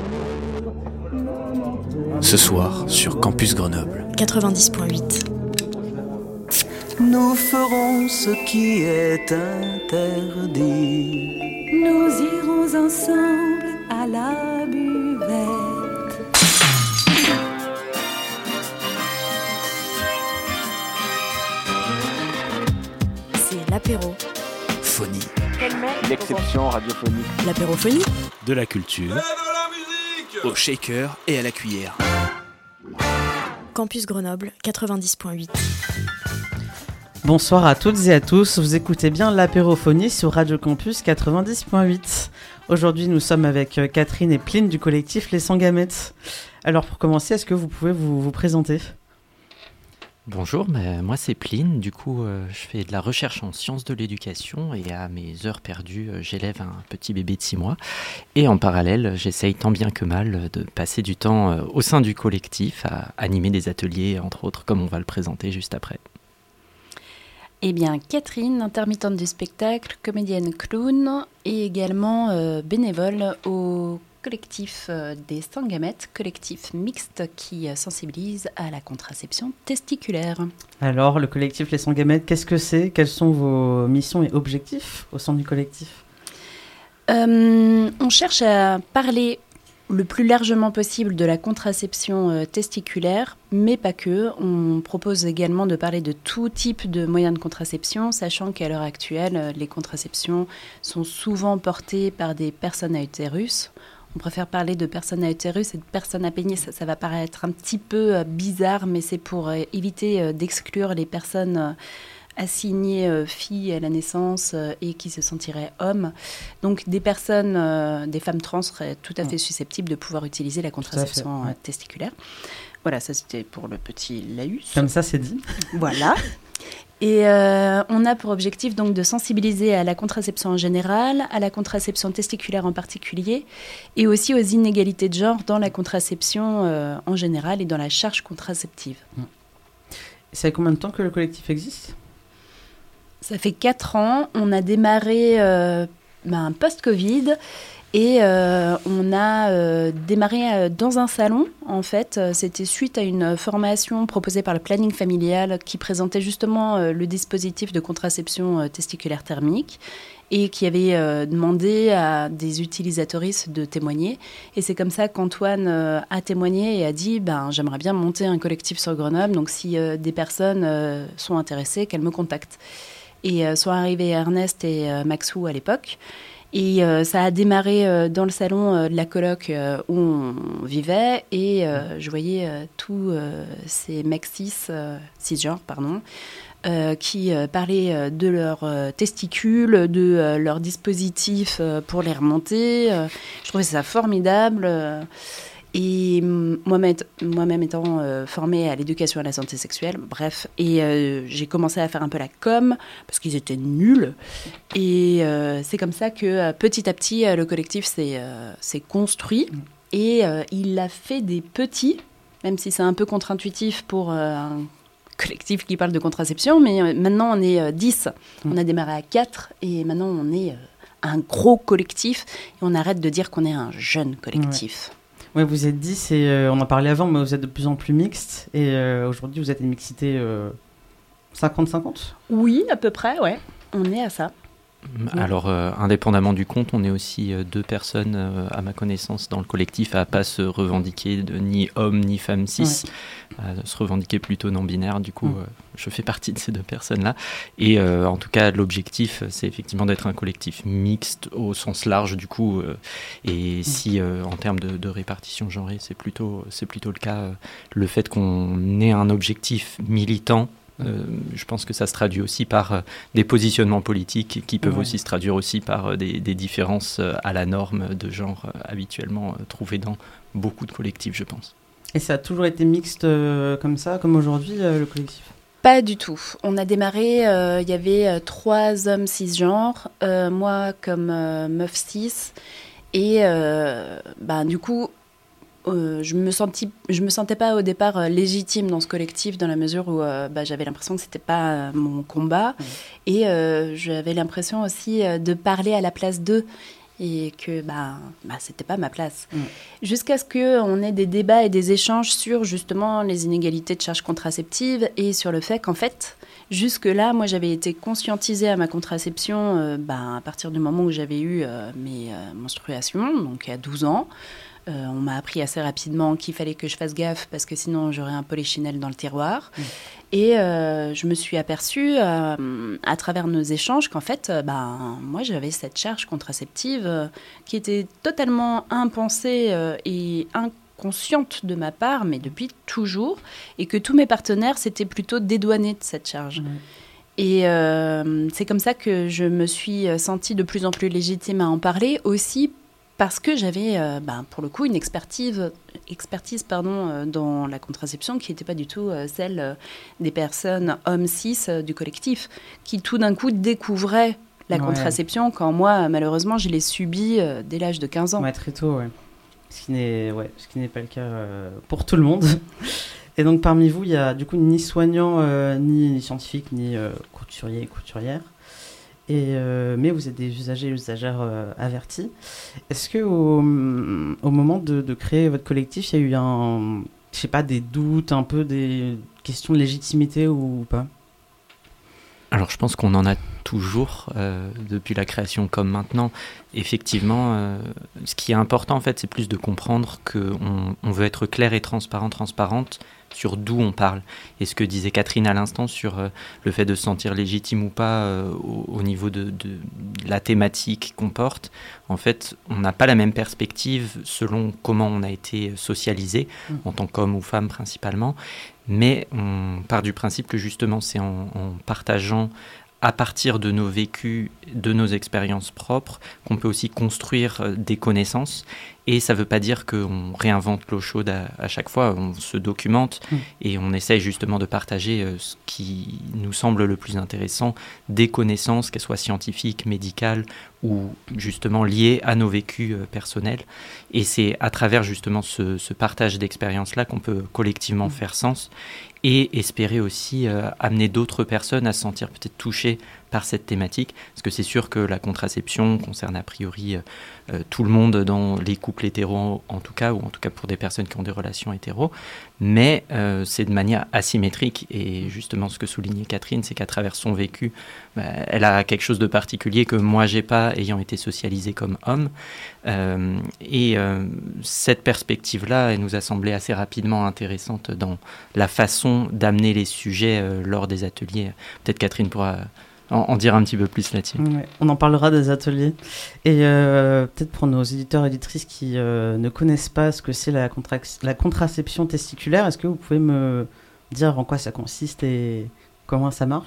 Ce soir, sur Campus Grenoble. 90.8. Nous ferons ce qui est interdit. Nous irons ensemble à la buvette. C'est l'apéro. Phonie. L'exception radiophonique. L'apérophonie. De la culture. Au shaker et à la cuillère. Campus Grenoble, 90.8. Bonsoir à toutes et à tous, vous écoutez bien l'apérophonie sur Radio Campus 90.8. Aujourd'hui nous sommes avec Catherine et Pline du collectif Les Sans Gamètes. Alors pour commencer, est-ce que vous pouvez vous présenter ? Bonjour, moi c'est Pline, du coup je fais de la recherche en sciences de l'éducation et à mes heures perdues j'élève un petit bébé de 6 mois et en parallèle j'essaye tant bien que mal de passer du temps au sein du collectif à animer des ateliers entre autres comme on va le présenter juste après. Eh bien, Catherine, intermittente du spectacle, comédienne clown et également bénévole au collectif des Sans Gamètes, collectif mixte qui sensibilise à la contraception testiculaire. Alors, le collectif Les Sans Gamètes, qu'est-ce que c'est ? Quelles sont vos missions et objectifs au sein du collectif ? On cherche à parler le plus largement possible de la contraception testiculaire, mais pas que. On propose également de parler de tout type de moyens de contraception, sachant qu'à l'heure actuelle, les contraceptions sont souvent portées par des personnes à utérus. On préfère parler de personnes à utérus et de personnes à pénis. Ça va paraître un petit peu bizarre, mais c'est pour éviter d'exclure les personnes assignées filles à la naissance et qui se sentiraient hommes. Donc des personnes, des femmes trans seraient tout à fait susceptibles de pouvoir utiliser la contraception testiculaire. Voilà, ça c'était pour le petit laïus. Comme ça c'est dit. Voilà. Et on a pour objectif donc de sensibiliser à la contraception en général, à la contraception testiculaire en particulier, et aussi aux inégalités de genre dans la contraception en général et dans la charge contraceptive. Ça fait combien de temps que le collectif existe ? Ça fait 4 ans. On a démarré post-Covid. Et on a démarré dans un salon, en fait. C'était suite à une formation proposée par le planning familial qui présentait justement le dispositif de contraception testiculaire thermique et qui avait demandé à des utilisatrices de témoigner. Et c'est comme ça qu'Antoine a témoigné et a dit « J'aimerais bien monter un collectif sur Grenoble, donc si des personnes sont intéressées, qu'elles me contactent. » Et sont arrivés Ernest et Maxou à l'époque. Et ça a démarré dans le salon de la coloc où on vivait et je voyais tous ces mecs cisgenres, qui parlaient de leurs testicules, de leur dispositif pour les remonter. Je trouvais ça formidable. Et moi-même étant formée à l'éducation à la santé sexuelle, bref, et j'ai commencé à faire un peu la com, parce qu'ils étaient nuls. Et c'est comme ça que petit à petit, le collectif s'est construit. Et il a fait des petits, même si c'est un peu contre-intuitif pour un collectif qui parle de contraception, mais maintenant on est 10. On a démarré à 4, et maintenant on est un gros collectif. Et on arrête de dire qu'on est un jeune collectif. Ouais. Oui, vous êtes 10 et on en parlait avant, mais vous êtes de plus en plus mixte. Et aujourd'hui, vous êtes une mixité 50-50 ? Oui, à peu près, ouais. On est à ça. Alors, indépendamment du compte, on est aussi 2 personnes, à ma connaissance, dans le collectif à ne pas se revendiquer de ni homme ni femme cis, à se revendiquer plutôt non-binaire. Du coup, je fais partie de ces 2 personnes-là. Et en tout cas, l'objectif, c'est effectivement d'être un collectif mixte au sens large, du coup. Et si, en termes de répartition genrée, c'est plutôt le cas, le fait qu'on ait un objectif militant, je pense que ça se traduit aussi par des positionnements politiques qui peuvent aussi se traduire aussi par des différences à la norme de genre habituellement trouvées dans beaucoup de collectifs, je pense. Et ça a toujours été mixte comme ça, comme aujourd'hui, le collectif ? Pas du tout. On a démarré, il y avait 3 hommes cisgenres, moi comme meuf cis, et du coup, je me sentais pas au départ légitime dans ce collectif dans la mesure où j'avais l'impression que c'était pas mon combat et j'avais l'impression aussi de parler à la place d'eux et que c'était pas ma place. Jusqu'à ce qu'on ait des débats et des échanges sur justement les inégalités de charges contraceptives et sur le fait qu'en fait, jusque-là, moi j'avais été conscientisée à ma contraception à partir du moment où j'avais eu mes menstruations, donc à 12 ans. On m'a appris assez rapidement qu'il fallait que je fasse gaffe parce que sinon j'aurais un polichinelle dans le tiroir. Et je me suis aperçue à travers nos échanges qu'en fait, moi j'avais cette charge contraceptive qui était totalement impensée et inconsciente de ma part, mais depuis toujours, et que tous mes partenaires s'étaient plutôt dédouanés de cette charge. Et c'est comme ça que je me suis sentie de plus en plus légitime à en parler, aussi parce que j'avais, pour le coup, une expertise dans la contraception qui n'était pas du tout celle des personnes hommes cis du collectif, qui tout d'un coup découvraient la contraception quand moi, malheureusement, je l'ai subie dès l'âge de 15 ans. Ouais, très tôt, ouais. Ce qui n'est pas le cas pour tout le monde. Et donc, parmi vous, il y a du coup ni soignants, ni scientifiques, ni couturiers et couturières. Mais vous êtes des usagers et usagères avertis. Est-ce que au moment de créer votre collectif, il y a eu des doutes, un peu des questions de légitimité ou pas ? Alors je pense qu'on en a toujours depuis la création comme maintenant. Effectivement, ce qui est important en fait, c'est plus de comprendre qu'on veut être clair et transparente sur d'où on parle. Et ce que disait Catherine à l'instant sur le fait de se sentir légitime ou pas au niveau de la thématique qu'on porte, en fait, on n'a pas la même perspective selon comment on a été socialisé, en tant qu'homme ou femme principalement, mais on part du principe que justement c'est en partageant à partir de nos vécus, de nos expériences propres, qu'on peut aussi construire des connaissances. Et ça ne veut pas dire qu'on réinvente l'eau chaude à chaque fois. On se documente et on essaye justement de partager ce qui nous semble le plus intéressant, des connaissances, qu'elles soient scientifiques, médicales ou justement liées à nos vécus personnels. Et c'est à travers justement ce partage d'expériences-là qu'on peut collectivement faire sens et espérer aussi amener d'autres personnes à se sentir peut-être touchées par cette thématique, parce que c'est sûr que la contraception concerne a priori tout le monde dans les couples hétéros en tout cas, ou en tout cas pour des personnes qui ont des relations hétéros, mais c'est de manière asymétrique, et justement ce que soulignait Catherine, c'est qu'à travers son vécu, elle a quelque chose de particulier que moi j'ai pas, ayant été socialisée comme homme, et cette perspective-là, elle nous a semblé assez rapidement intéressante dans la façon d'amener les sujets lors des ateliers. Peut-être Catherine pourra en dire un petit peu plus là-dessus. Ouais, on en parlera des ateliers. Et peut-être pour nos éditeurs et éditrices qui ne connaissent pas ce que c'est la contraception testiculaire, est-ce que vous pouvez me dire en quoi ça consiste et comment ça marche ?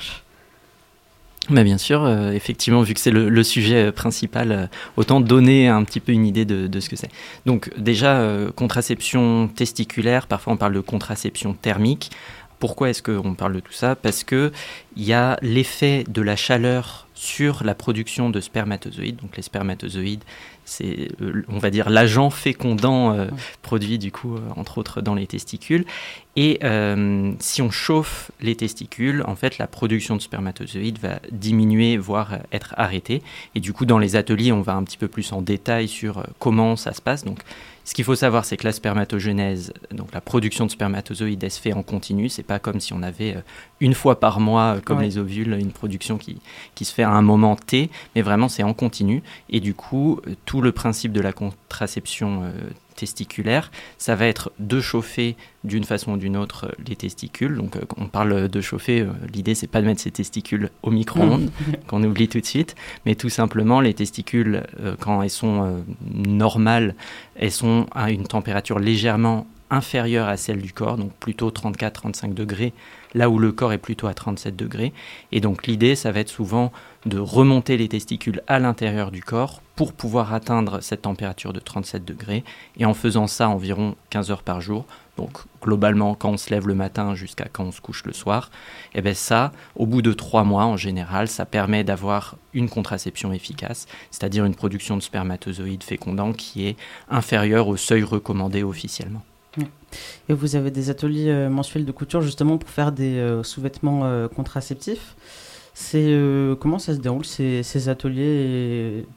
Bien sûr, effectivement, vu que c'est le sujet principal, autant donner un petit peu une idée de ce que c'est. Donc déjà, contraception testiculaire, parfois on parle de contraception thermique. Pourquoi est-ce qu'on parle de tout ça ? Parce qu'il y a l'effet de la chaleur sur la production de spermatozoïdes. Donc les spermatozoïdes, c'est, on va dire, l'agent fécondant produit du coup, entre autres, dans les testicules. Et si on chauffe les testicules, en fait, la production de spermatozoïdes va diminuer, voire être arrêtée. Et du coup, dans les ateliers, on va un petit peu plus en détail sur comment ça se passe. Donc, ce qu'il faut savoir, c'est que la spermatogénèse, donc la production de spermatozoïdes, elle se fait en continu. C'est pas comme si on avait une fois par mois, comme les ovules, une production qui se fait à un moment T, mais vraiment c'est en continu. Et du coup, tout le principe de la contraception testiculaire, ça va être de chauffer d'une façon ou d'une autre les testicules. Donc on parle de chauffer, l'idée c'est pas de mettre ces testicules au micro-ondes, qu'on oublie tout de suite, mais tout simplement les testicules, quand elles sont normales, elles sont à une température légèrement inférieure à celle du corps, donc plutôt 34-35 degrés, là où le corps est plutôt à 37 degrés. Et donc l'idée, ça va être souvent de remonter les testicules à l'intérieur du corps pour pouvoir atteindre cette température de 37 degrés. Et en faisant ça environ 15 heures par jour, donc globalement quand on se lève le matin jusqu'à quand on se couche le soir, et bien ça, au bout de 3 mois en général, ça permet d'avoir une contraception efficace, c'est-à-dire une production de spermatozoïdes fécondants qui est inférieure au seuil recommandé officiellement. Et vous avez des ateliers mensuels de couture justement pour faire des sous-vêtements contraceptifs. Comment ça se déroule ces ateliers et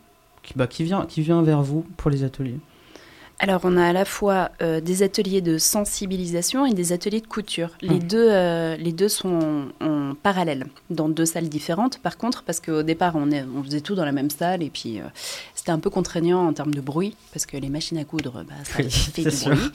qui vient vers vous pour les ateliers? Alors, on a à la fois des ateliers de sensibilisation et des ateliers de couture. Les deux sont en parallèle, dans 2 salles différentes. Par contre, parce qu'au départ, on faisait tout dans la même salle, et puis c'était un peu contraignant en termes de bruit, parce que les machines à coudre, ça fait du bruit.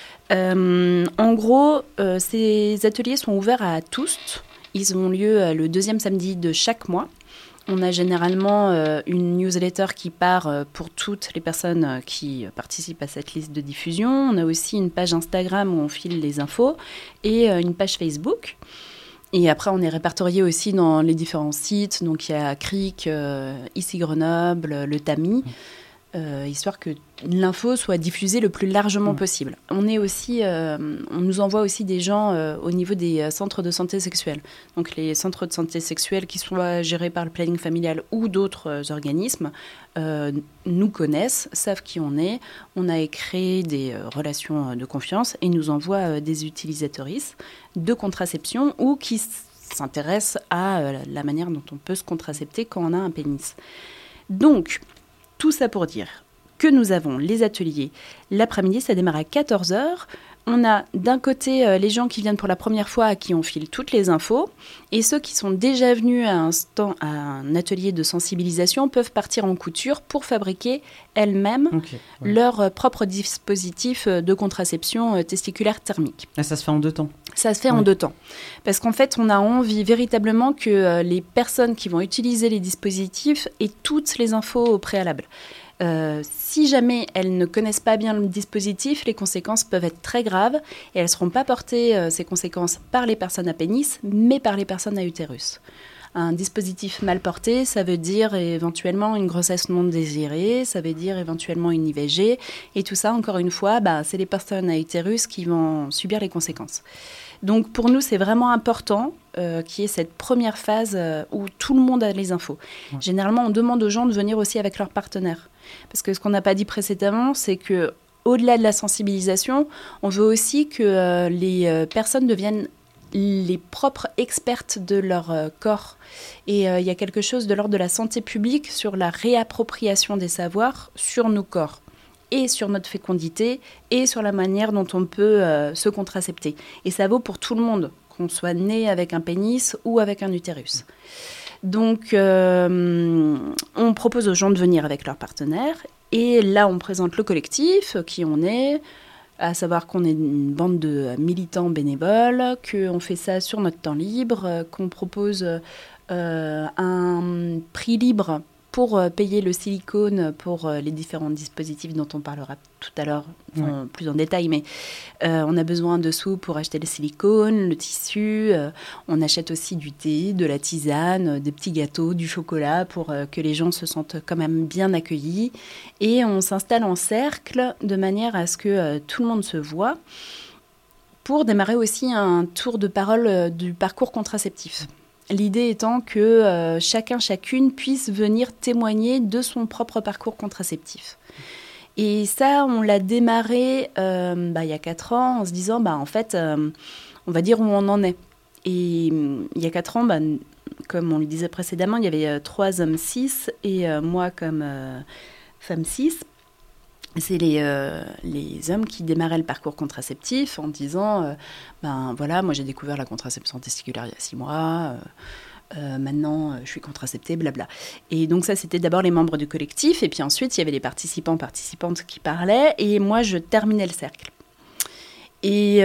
En gros, ces ateliers sont ouverts à tous. Ils ont lieu le 2e samedi de chaque mois. On a généralement une newsletter qui part pour toutes les personnes qui participent à cette liste de diffusion. On a aussi une page Instagram où on file les infos et une page Facebook. Et après, on est répertorié aussi dans les différents sites. Donc, il y a Cric, ici Grenoble, le Tamis, histoire que l'info soit diffusée le plus largement possible. On est aussi, on nous envoie aussi des gens au niveau des centres de santé sexuelle. Donc les centres de santé sexuelle qui soient gérés par le planning familial ou d'autres organismes nous connaissent, savent qui on est. On a créé des relations de confiance et nous envoient des utilisatrices de contraception ou qui s'intéressent à la manière dont on peut se contracepter quand on a un pénis. Donc, tout ça pour dire que nous avons les ateliers. L'après-midi, ça démarre à 14h. On a d'un côté les gens qui viennent pour la première fois à qui on file toutes les infos, et ceux qui sont déjà venus à un atelier de sensibilisation peuvent partir en couture pour fabriquer elles-mêmes leur propre dispositif de contraception testiculaire thermique. Et ça se fait en 2 temps? Ça se fait en 2 temps. Parce qu'en fait, on a envie véritablement que les personnes qui vont utiliser les dispositifs aient toutes les infos au préalable. Si jamais elles ne connaissent pas bien le dispositif, les conséquences peuvent être très graves et elles ne seront pas portées, ces conséquences, par les personnes à pénis, mais par les personnes à utérus. Un dispositif mal porté, ça veut dire éventuellement une grossesse non désirée, ça veut dire éventuellement une IVG, et tout ça, encore une fois, c'est les personnes à utérus qui vont subir les conséquences. Donc pour nous, c'est vraiment important qu'il y ait cette première phase où tout le monde a les infos. Ouais. Généralement, on demande aux gens de venir aussi avec leurs partenaires. Parce que ce qu'on n'a pas dit précédemment, c'est que au-delà de la sensibilisation, on veut aussi que les personnes deviennent les propres expertes de leur corps. Et il y a quelque chose de l'ordre de la santé publique sur la réappropriation des savoirs sur nos corps, et sur notre fécondité, et sur la manière dont on peut se contracepter. Et ça vaut pour tout le monde, qu'on soit né avec un pénis ou avec un utérus. Donc, on propose aux gens de venir avec leurs partenaires, et là, on présente le collectif, qui on est, à savoir qu'on est une bande de militants bénévoles, qu'on fait ça sur notre temps libre, qu'on propose un prix libre pour payer le silicone pour les différents dispositifs dont on parlera tout à l'heure plus en détail, mais on a besoin de sous pour acheter le silicone, le tissu, on achète aussi du thé, de la tisane, des petits gâteaux, du chocolat pour que les gens se sentent quand même bien accueillis, et on s'installe en cercle de manière à ce que tout le monde se voit pour démarrer aussi un tour de parole du parcours contraceptif. L'idée étant que chacune puisse venir témoigner de son propre parcours contraceptif. Et ça, on l'a démarré il y a 4 ans en se disant, en fait, on va dire où on en est. Et il y a 4 ans, comme on le disait précédemment, il y avait 3 hommes cis et moi comme femme cis. C'est les hommes qui démarraient le parcours contraceptif en disant moi j'ai découvert la contraception testiculaire il y a 6 mois, maintenant je suis contraceptée, blabla. Et donc ça, c'était d'abord les membres du collectif, et puis ensuite il y avait les participantes qui parlaient, et moi je terminais le cercle. Et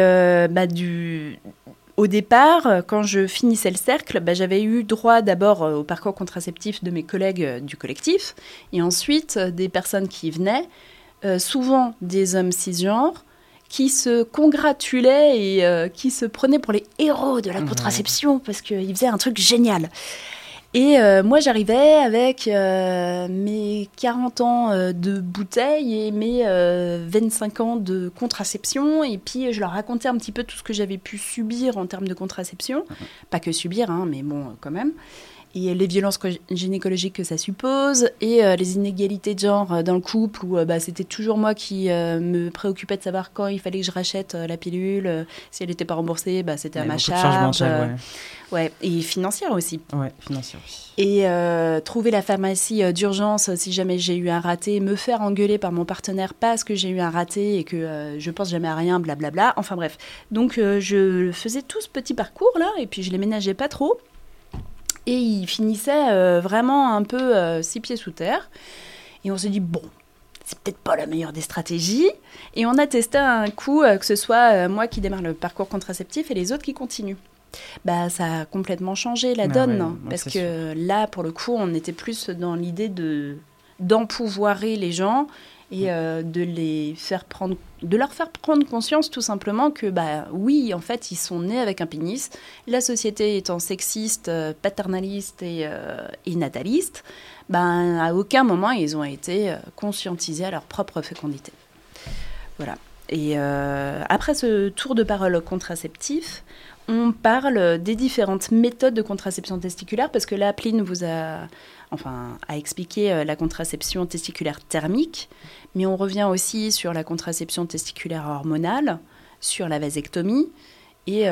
au départ, quand je finissais le cercle, j'avais eu droit d'abord au parcours contraceptif de mes collègues du collectif, et ensuite des personnes qui venaient, souvent des hommes cisgenres, qui se congratulaient et qui se prenaient pour les héros de la contraception parce qu'ils faisaient un truc génial. Et moi, j'arrivais avec mes 40 ans de bouteille et mes 25 ans de contraception, et puis je leur racontais un petit peu tout ce que j'avais pu subir en termes de contraception. Pas que subir, mais bon, quand même. et les violences gynécologiques que ça suppose, et les inégalités de genre dans le couple, où c'était toujours moi qui me préoccupais de savoir quand il fallait que je rachète la pilule, si elle n'était pas remboursée, c'était à ma charge. Ouais, et financière aussi. Ouais, financière aussi. Et trouver la pharmacie d'urgence si jamais j'ai eu un raté, me faire engueuler par mon partenaire parce que j'ai eu un raté et que je pense jamais à rien, blablabla. Enfin bref. Donc je faisais tout ce petit parcours-là et puis je les ménageais pas trop. Et il finissait vraiment un peu 6 pieds sous terre. Et on s'est dit, bon, c'est peut-être pas la meilleure des stratégies. Et on a testé un coup que ce soit moi qui démarre le parcours contraceptif et les autres qui continuent. Ça a complètement changé la donne, parce que là, pour le coup, on était plus dans l'idée d'empouvoirer les gens et de leur faire prendre conscience tout simplement que, oui, en fait, ils sont nés avec un pénis. La société étant sexiste, paternaliste et nataliste, à aucun moment, ils ont été conscientisés à leur propre fécondité. Voilà. Et après ce tour de parole contraceptif, on parle des différentes méthodes de contraception testiculaire, parce que là, Pline vous a expliqué la contraception testiculaire thermique, mais on revient aussi sur la contraception testiculaire hormonale, sur la vasectomie, et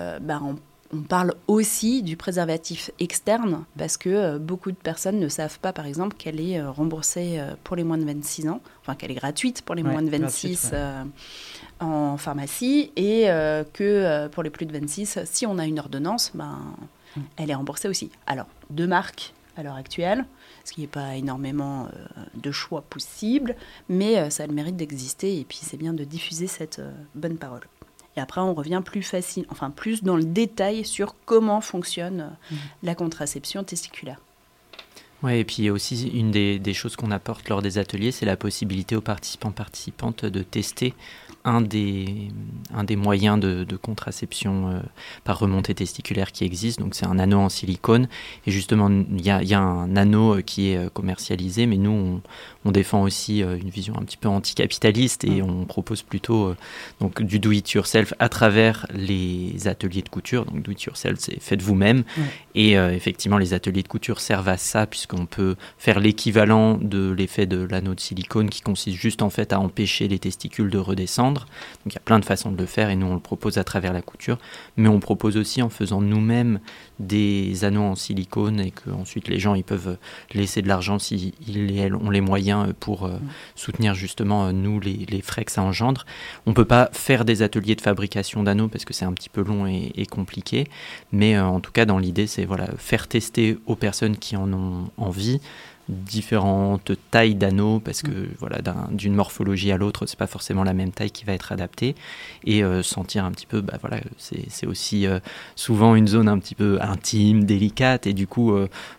on parle aussi du préservatif externe, parce que beaucoup de personnes ne savent pas, par exemple, qu'elle est remboursée pour les moins de 26 ans, enfin qu'elle est gratuite pour les moins de 26 en pharmacie, et que pour les plus de 26, si on a une ordonnance, elle est remboursée aussi. Alors, 2 marques à l'heure actuelle, ce qui n'est pas énormément de choix possible, mais ça a le mérite d'exister, et puis c'est bien de diffuser cette bonne parole. Et après, on revient plus dans le détail sur comment fonctionne la contraception testiculaire. Ouais, et puis aussi, une des choses qu'on apporte lors des ateliers, c'est la possibilité aux participantes de tester un des moyens de contraception par remontée testiculaire qui existe. Donc c'est un anneau en silicone, et justement il y a un anneau qui est commercialisé, mais nous on défend aussi une vision un petit peu anticapitaliste, et on propose plutôt donc du do it yourself à travers les ateliers de couture. Donc do it yourself, c'est faites vous-même, et effectivement les ateliers de couture servent à ça, puisqu'on peut faire l'équivalent de l'effet de l'anneau de silicone, qui consiste juste en fait à empêcher les testicules de redescendre. Donc il y a plein de façons de le faire, et nous on le propose à travers la couture, mais on propose aussi en faisant nous-mêmes des anneaux en silicone, et qu'ensuite les gens ils peuvent laisser de l'argent si ils ont les moyens pour soutenir justement nous les frais que ça engendre. On peut pas faire des ateliers de fabrication d'anneaux parce que c'est un petit peu long et compliqué, mais en tout cas dans l'idée c'est faire tester aux personnes qui en ont envie différentes tailles d'anneaux, parce que d'une morphologie à l'autre c'est pas forcément la même taille qui va être adaptée, et sentir un petit peu c'est aussi souvent une zone un petit peu intime, délicate, et du coup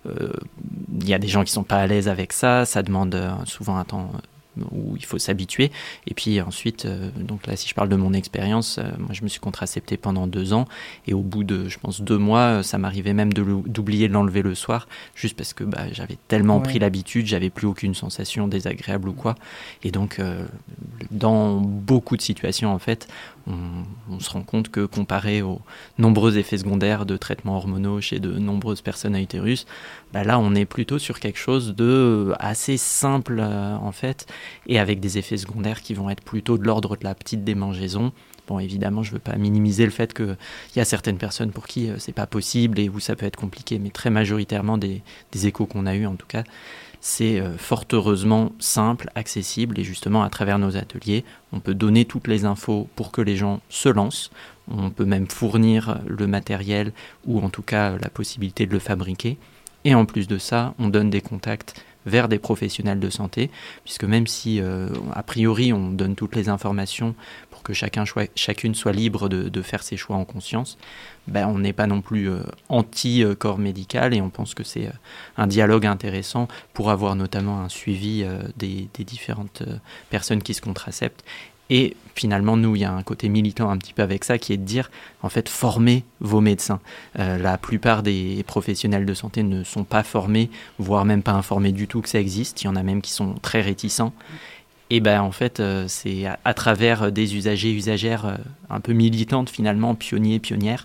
il y a des gens qui sont pas à l'aise avec ça demande souvent un temps où il faut s'habituer. Et puis ensuite, donc là, si je parle de mon expérience, moi je me suis contracepté pendant 2 ans, et au bout de, je pense, 2 mois, ça m'arrivait même d'oublier de l'enlever le soir, juste parce que j'avais tellement pris l'habitude, j'avais plus aucune sensation désagréable ou quoi. Et donc, dans beaucoup de situations, en fait, on se rend compte que comparé aux nombreux effets secondaires de traitements hormonaux chez de nombreuses personnes à utérus, là on est plutôt sur quelque chose de assez simple en fait, et avec des effets secondaires qui vont être plutôt de l'ordre de la petite démangeaison. Bon, évidemment, je ne veux pas minimiser le fait qu'il y a certaines personnes pour qui c'est pas possible et où ça peut être compliqué, mais très majoritairement des échos qu'on a eus en tout cas, c'est fort heureusement simple, accessible, et justement à travers nos ateliers, on peut donner toutes les infos pour que les gens se lancent. On peut même fournir le matériel, ou en tout cas la possibilité de le fabriquer. Et en plus de ça, on donne des contacts vers des professionnels de santé, puisque même si a priori on donne toutes les informations pour que chacune soit libre de faire ses choix en conscience, on n'est pas non plus anti-corps médical, et on pense que c'est un dialogue intéressant pour avoir notamment un suivi des différentes personnes qui se contraceptent. Et finalement, nous, il y a un côté militant un petit peu avec ça, qui est de dire, en fait, formez vos médecins. La plupart des professionnels de santé ne sont pas formés, voire même pas informés du tout que ça existe. Il y en a même qui sont très réticents. Et en fait, c'est à travers des usagers, usagères un peu militantes, finalement, pionniers, pionnières,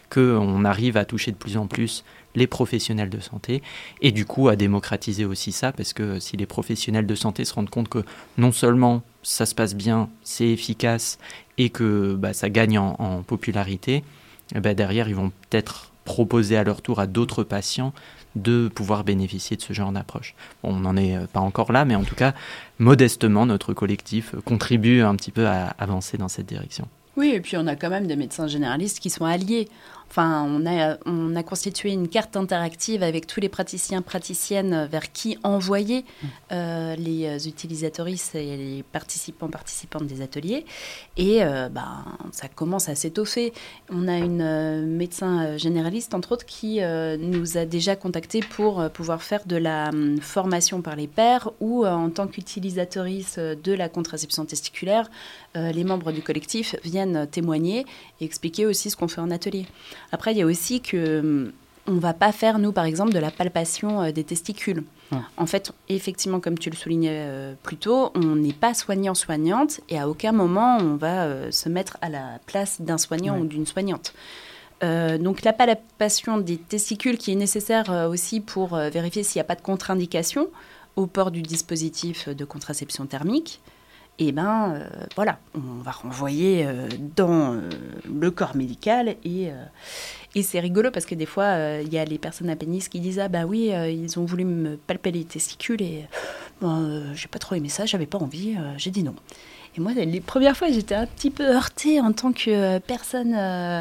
qu'on arrive à toucher de plus en plus les professionnels de santé et du coup à démocratiser aussi ça, parce que si les professionnels de santé se rendent compte que non seulement ça se passe bien, c'est efficace et que ça gagne en popularité, derrière ils vont peut-être proposer à leur tour à d'autres patients de pouvoir bénéficier de ce genre d'approche. Bon, on n'en est pas encore là, mais en tout cas, modestement, notre collectif contribue un petit peu à avancer dans cette direction. Oui, et puis on a quand même des médecins généralistes qui sont alliés. Enfin, on a constitué une carte interactive avec tous les praticiennes vers qui envoyer les utilisatrices et les participantes des ateliers. Et ça commence à s'étoffer. On a une médecin généraliste, entre autres, qui nous a déjà contactés pour pouvoir faire de la formation par les pairs ou en tant qu'utilisatrice de la contraception testiculaire, les membres du collectif viennent témoigner et expliquer aussi ce qu'on fait en atelier. Après, il y a aussi que on ne va pas faire, nous, par exemple, de la palpation des testicules. En fait, effectivement, comme tu le soulignais plus tôt, on n'est pas soignant-soignante et à aucun moment on va se mettre à la place d'un soignant ou d'une soignante. Donc la palpation des testicules qui est nécessaire aussi pour vérifier s'il n'y a pas de contre-indication au port du dispositif de contraception thermique. Et voilà, on va renvoyer dans le corps médical et c'est rigolo parce que des fois, il y a les personnes à pénis qui disent « Ah bah oui, ils ont voulu me palper les testicules et j'ai pas trop aimé ça, j'avais pas envie, j'ai dit non. » Et moi, les premières fois, j'étais un petit peu heurtée en tant que personne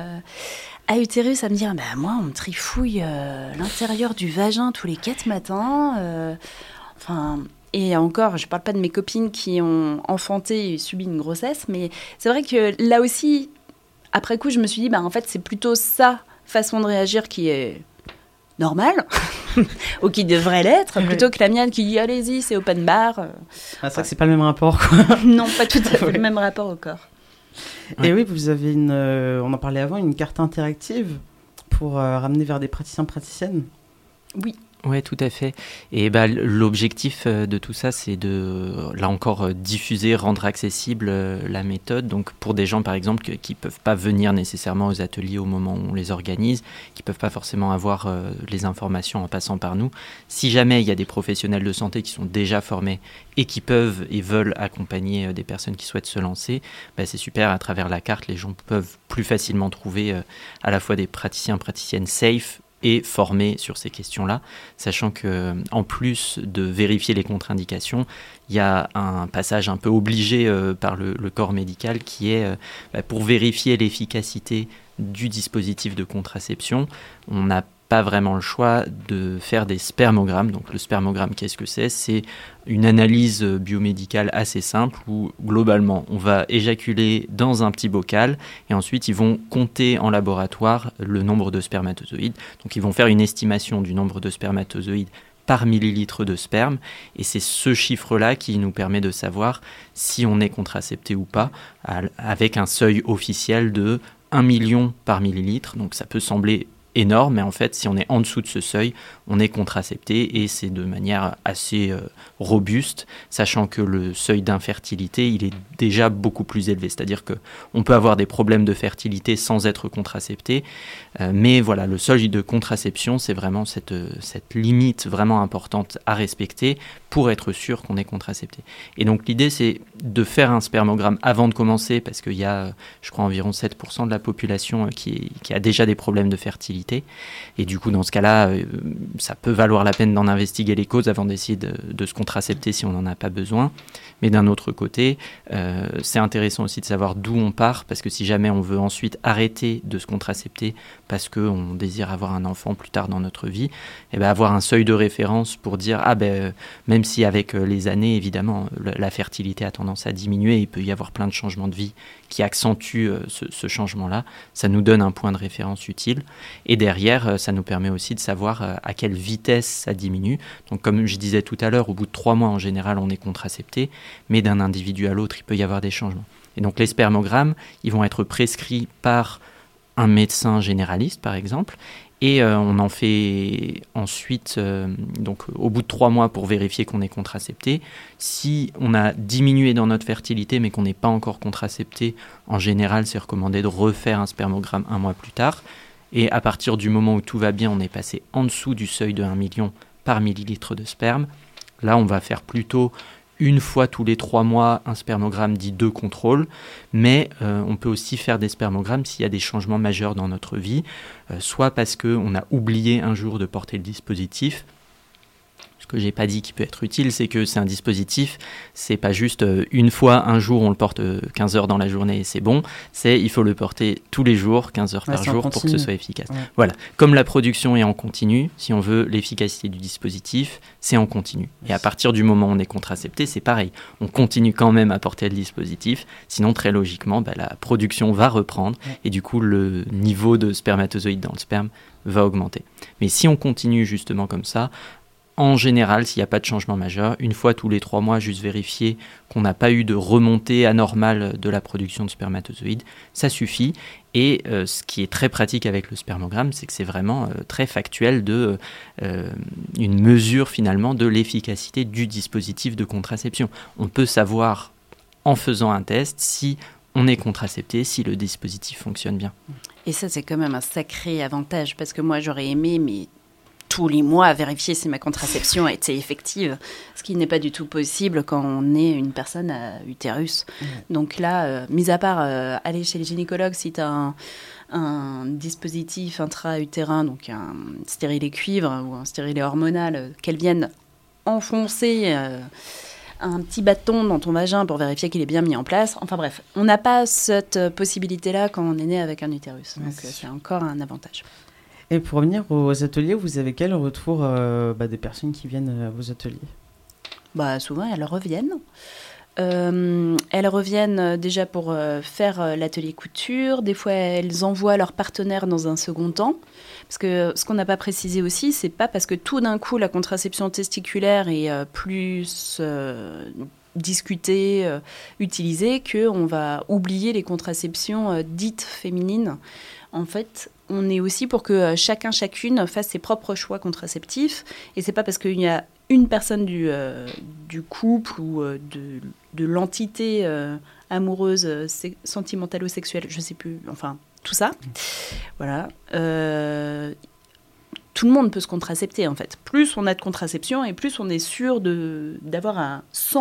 à utérus à me dire « Moi, on me trifouille l'intérieur du vagin tous les 4 matins. » Et encore, je ne parle pas de mes copines qui ont enfanté et subi une grossesse, mais c'est vrai que là aussi, après coup, je me suis dit, en fait, c'est plutôt sa façon de réagir qui est normale, ou qui devrait l'être, plutôt que la mienne qui dit, allez-y, c'est open bar. C'est vrai que ce n'est pas le même rapport, quoi. Non, pas tout à fait le même rapport au corps. Et oui, vous avez on en parlait avant, une carte interactive pour ramener vers des praticiens-praticiennes. Oui. Oui, tout à fait. Et l'objectif de tout ça, c'est de, là encore, diffuser, rendre accessible la méthode. Donc, pour des gens, par exemple, qui ne peuvent pas venir nécessairement aux ateliers au moment où on les organise, qui ne peuvent pas forcément avoir les informations en passant par nous, si jamais il y a des professionnels de santé qui sont déjà formés et qui peuvent et veulent accompagner des personnes qui souhaitent se lancer, c'est super. À travers la carte, les gens peuvent plus facilement trouver à la fois des praticiens, praticiennes safe et formés sur ces questions-là, sachant qu'en plus de vérifier les contre-indications, il y a un passage un peu obligé par le corps médical qui est pour vérifier l'efficacité du dispositif de contraception. On n'a pas vraiment le choix de faire des spermogrammes. Donc le spermogramme, qu'est-ce que c'est ? C'est une analyse biomédicale assez simple où globalement on va éjaculer dans un petit bocal et ensuite ils vont compter en laboratoire le nombre de spermatozoïdes. Donc ils vont faire une estimation du nombre de spermatozoïdes par millilitre de sperme et c'est ce chiffre-là qui nous permet de savoir si on est contracepté ou pas avec un seuil officiel de 1 million par millilitre. Donc ça peut sembler énorme, mais en fait, si on est en dessous de ce seuil, on est contracepté et c'est de manière assez robuste, sachant que le seuil d'infertilité, il est déjà beaucoup plus élevé. C'est-à-dire qu'on peut avoir des problèmes de fertilité sans être contracepté, mais voilà, le seuil de contraception, c'est vraiment cette limite vraiment importante à respecter pour être sûr qu'on est contracepté. Et donc l'idée, c'est de faire un spermogramme avant de commencer, parce qu'il y a, je crois, environ 7% de la population qui a déjà des problèmes de fertilité. Et du coup, dans ce cas-là, ça peut valoir la peine d'en investiguer les causes avant d'essayer de se contracepter si on n'en a pas besoin. Mais d'un autre côté, c'est intéressant aussi de savoir d'où on part, parce que si jamais on veut ensuite arrêter de se contracepter parce qu'on désire avoir un enfant plus tard dans notre vie, et avoir un seuil de référence pour dire même si avec les années, évidemment, la fertilité a tendance à diminuer, il peut y avoir plein de changements de vie qui accentuent ce changement-là, ça nous donne un point de référence utile. Et derrière, ça nous permet aussi de savoir à quelle vitesse ça diminue. Donc comme je disais tout à l'heure, au bout de 3 mois, en général, on est contracepté, mais d'un individu à l'autre, il peut y avoir des changements. Et donc les spermogrammes, ils vont être prescrits par un médecin généraliste, par exemple, et on en fait ensuite, donc au bout de 3 mois pour vérifier qu'on est contracepté. Si on a diminué dans notre fertilité mais qu'on n'est pas encore contracepté, en général c'est recommandé de refaire un spermogramme 1 mois plus tard. Et à partir du moment où tout va bien, on est passé en dessous du seuil de 1 million par millilitre de sperme. Là, on va faire plutôt une fois tous les 3 mois un spermogramme dit de contrôle, mais on peut aussi faire des spermogrammes s'il y a des changements majeurs dans notre vie, soit parce qu'on a oublié un jour de porter le dispositif. Ce que j'ai pas dit qui peut être utile, c'est que c'est un dispositif, c'est pas juste une fois, un jour, on le porte 15 heures dans la journée et c'est bon, il faut le porter tous les jours, 15 heures par jour pour que ce soit efficace. Ouais. Voilà, comme la production est en continu, si on veut l'efficacité du dispositif, c'est en continu. Et à partir du moment où on est contracepté, c'est pareil, on continue quand même à porter le dispositif, sinon très logiquement, la production va reprendre et du coup le niveau de spermatozoïdes dans le sperme va augmenter. Mais si on continue justement comme ça, en général, s'il n'y a pas de changement majeur, une fois tous les 3 mois, juste vérifier qu'on n'a pas eu de remontée anormale de la production de spermatozoïdes, ça suffit. Et ce qui est très pratique avec le spermogramme, c'est que c'est vraiment très factuel une mesure finalement de l'efficacité du dispositif de contraception. On peut savoir en faisant un test si on est contracepté, si le dispositif fonctionne bien. Et ça, c'est quand même un sacré avantage parce que moi, j'aurais aimé, mais tous les mois à vérifier si ma contraception a été effective, ce qui n'est pas du tout possible quand on est une personne à utérus. Donc là, mis à part aller chez le gynécologue si tu as un dispositif intra-utérin, donc un stérilet cuivre ou un stérilet hormonal, qu'elle vienne enfoncer un petit bâton dans ton vagin pour vérifier qu'il est bien mis en place. Enfin bref, on n'a pas cette possibilité-là quand on est né avec un utérus. Donc c'est encore un avantage. Et pour revenir aux ateliers, vous avez quel retour des personnes qui viennent à vos ateliers ? Souvent, elles reviennent. Elles reviennent déjà pour faire l'atelier couture. Des fois, elles envoient leur partenaire dans un second temps. Parce que ce qu'on n'a pas précisé aussi, c'est pas parce que tout d'un coup, la contraception testiculaire est plus discutée, utilisée, qu'on va oublier les contraceptions dites féminines. En fait, on est aussi pour que chacune fasse ses propres choix contraceptifs. Et c'est pas parce qu'il y a une personne du couple ou de l'entité amoureuse, sentimentalo-sexuelle, je sais plus, enfin, tout ça. Voilà. Tout le monde peut se contracepter, en fait. Plus on a de contraception et plus on est sûr d'avoir un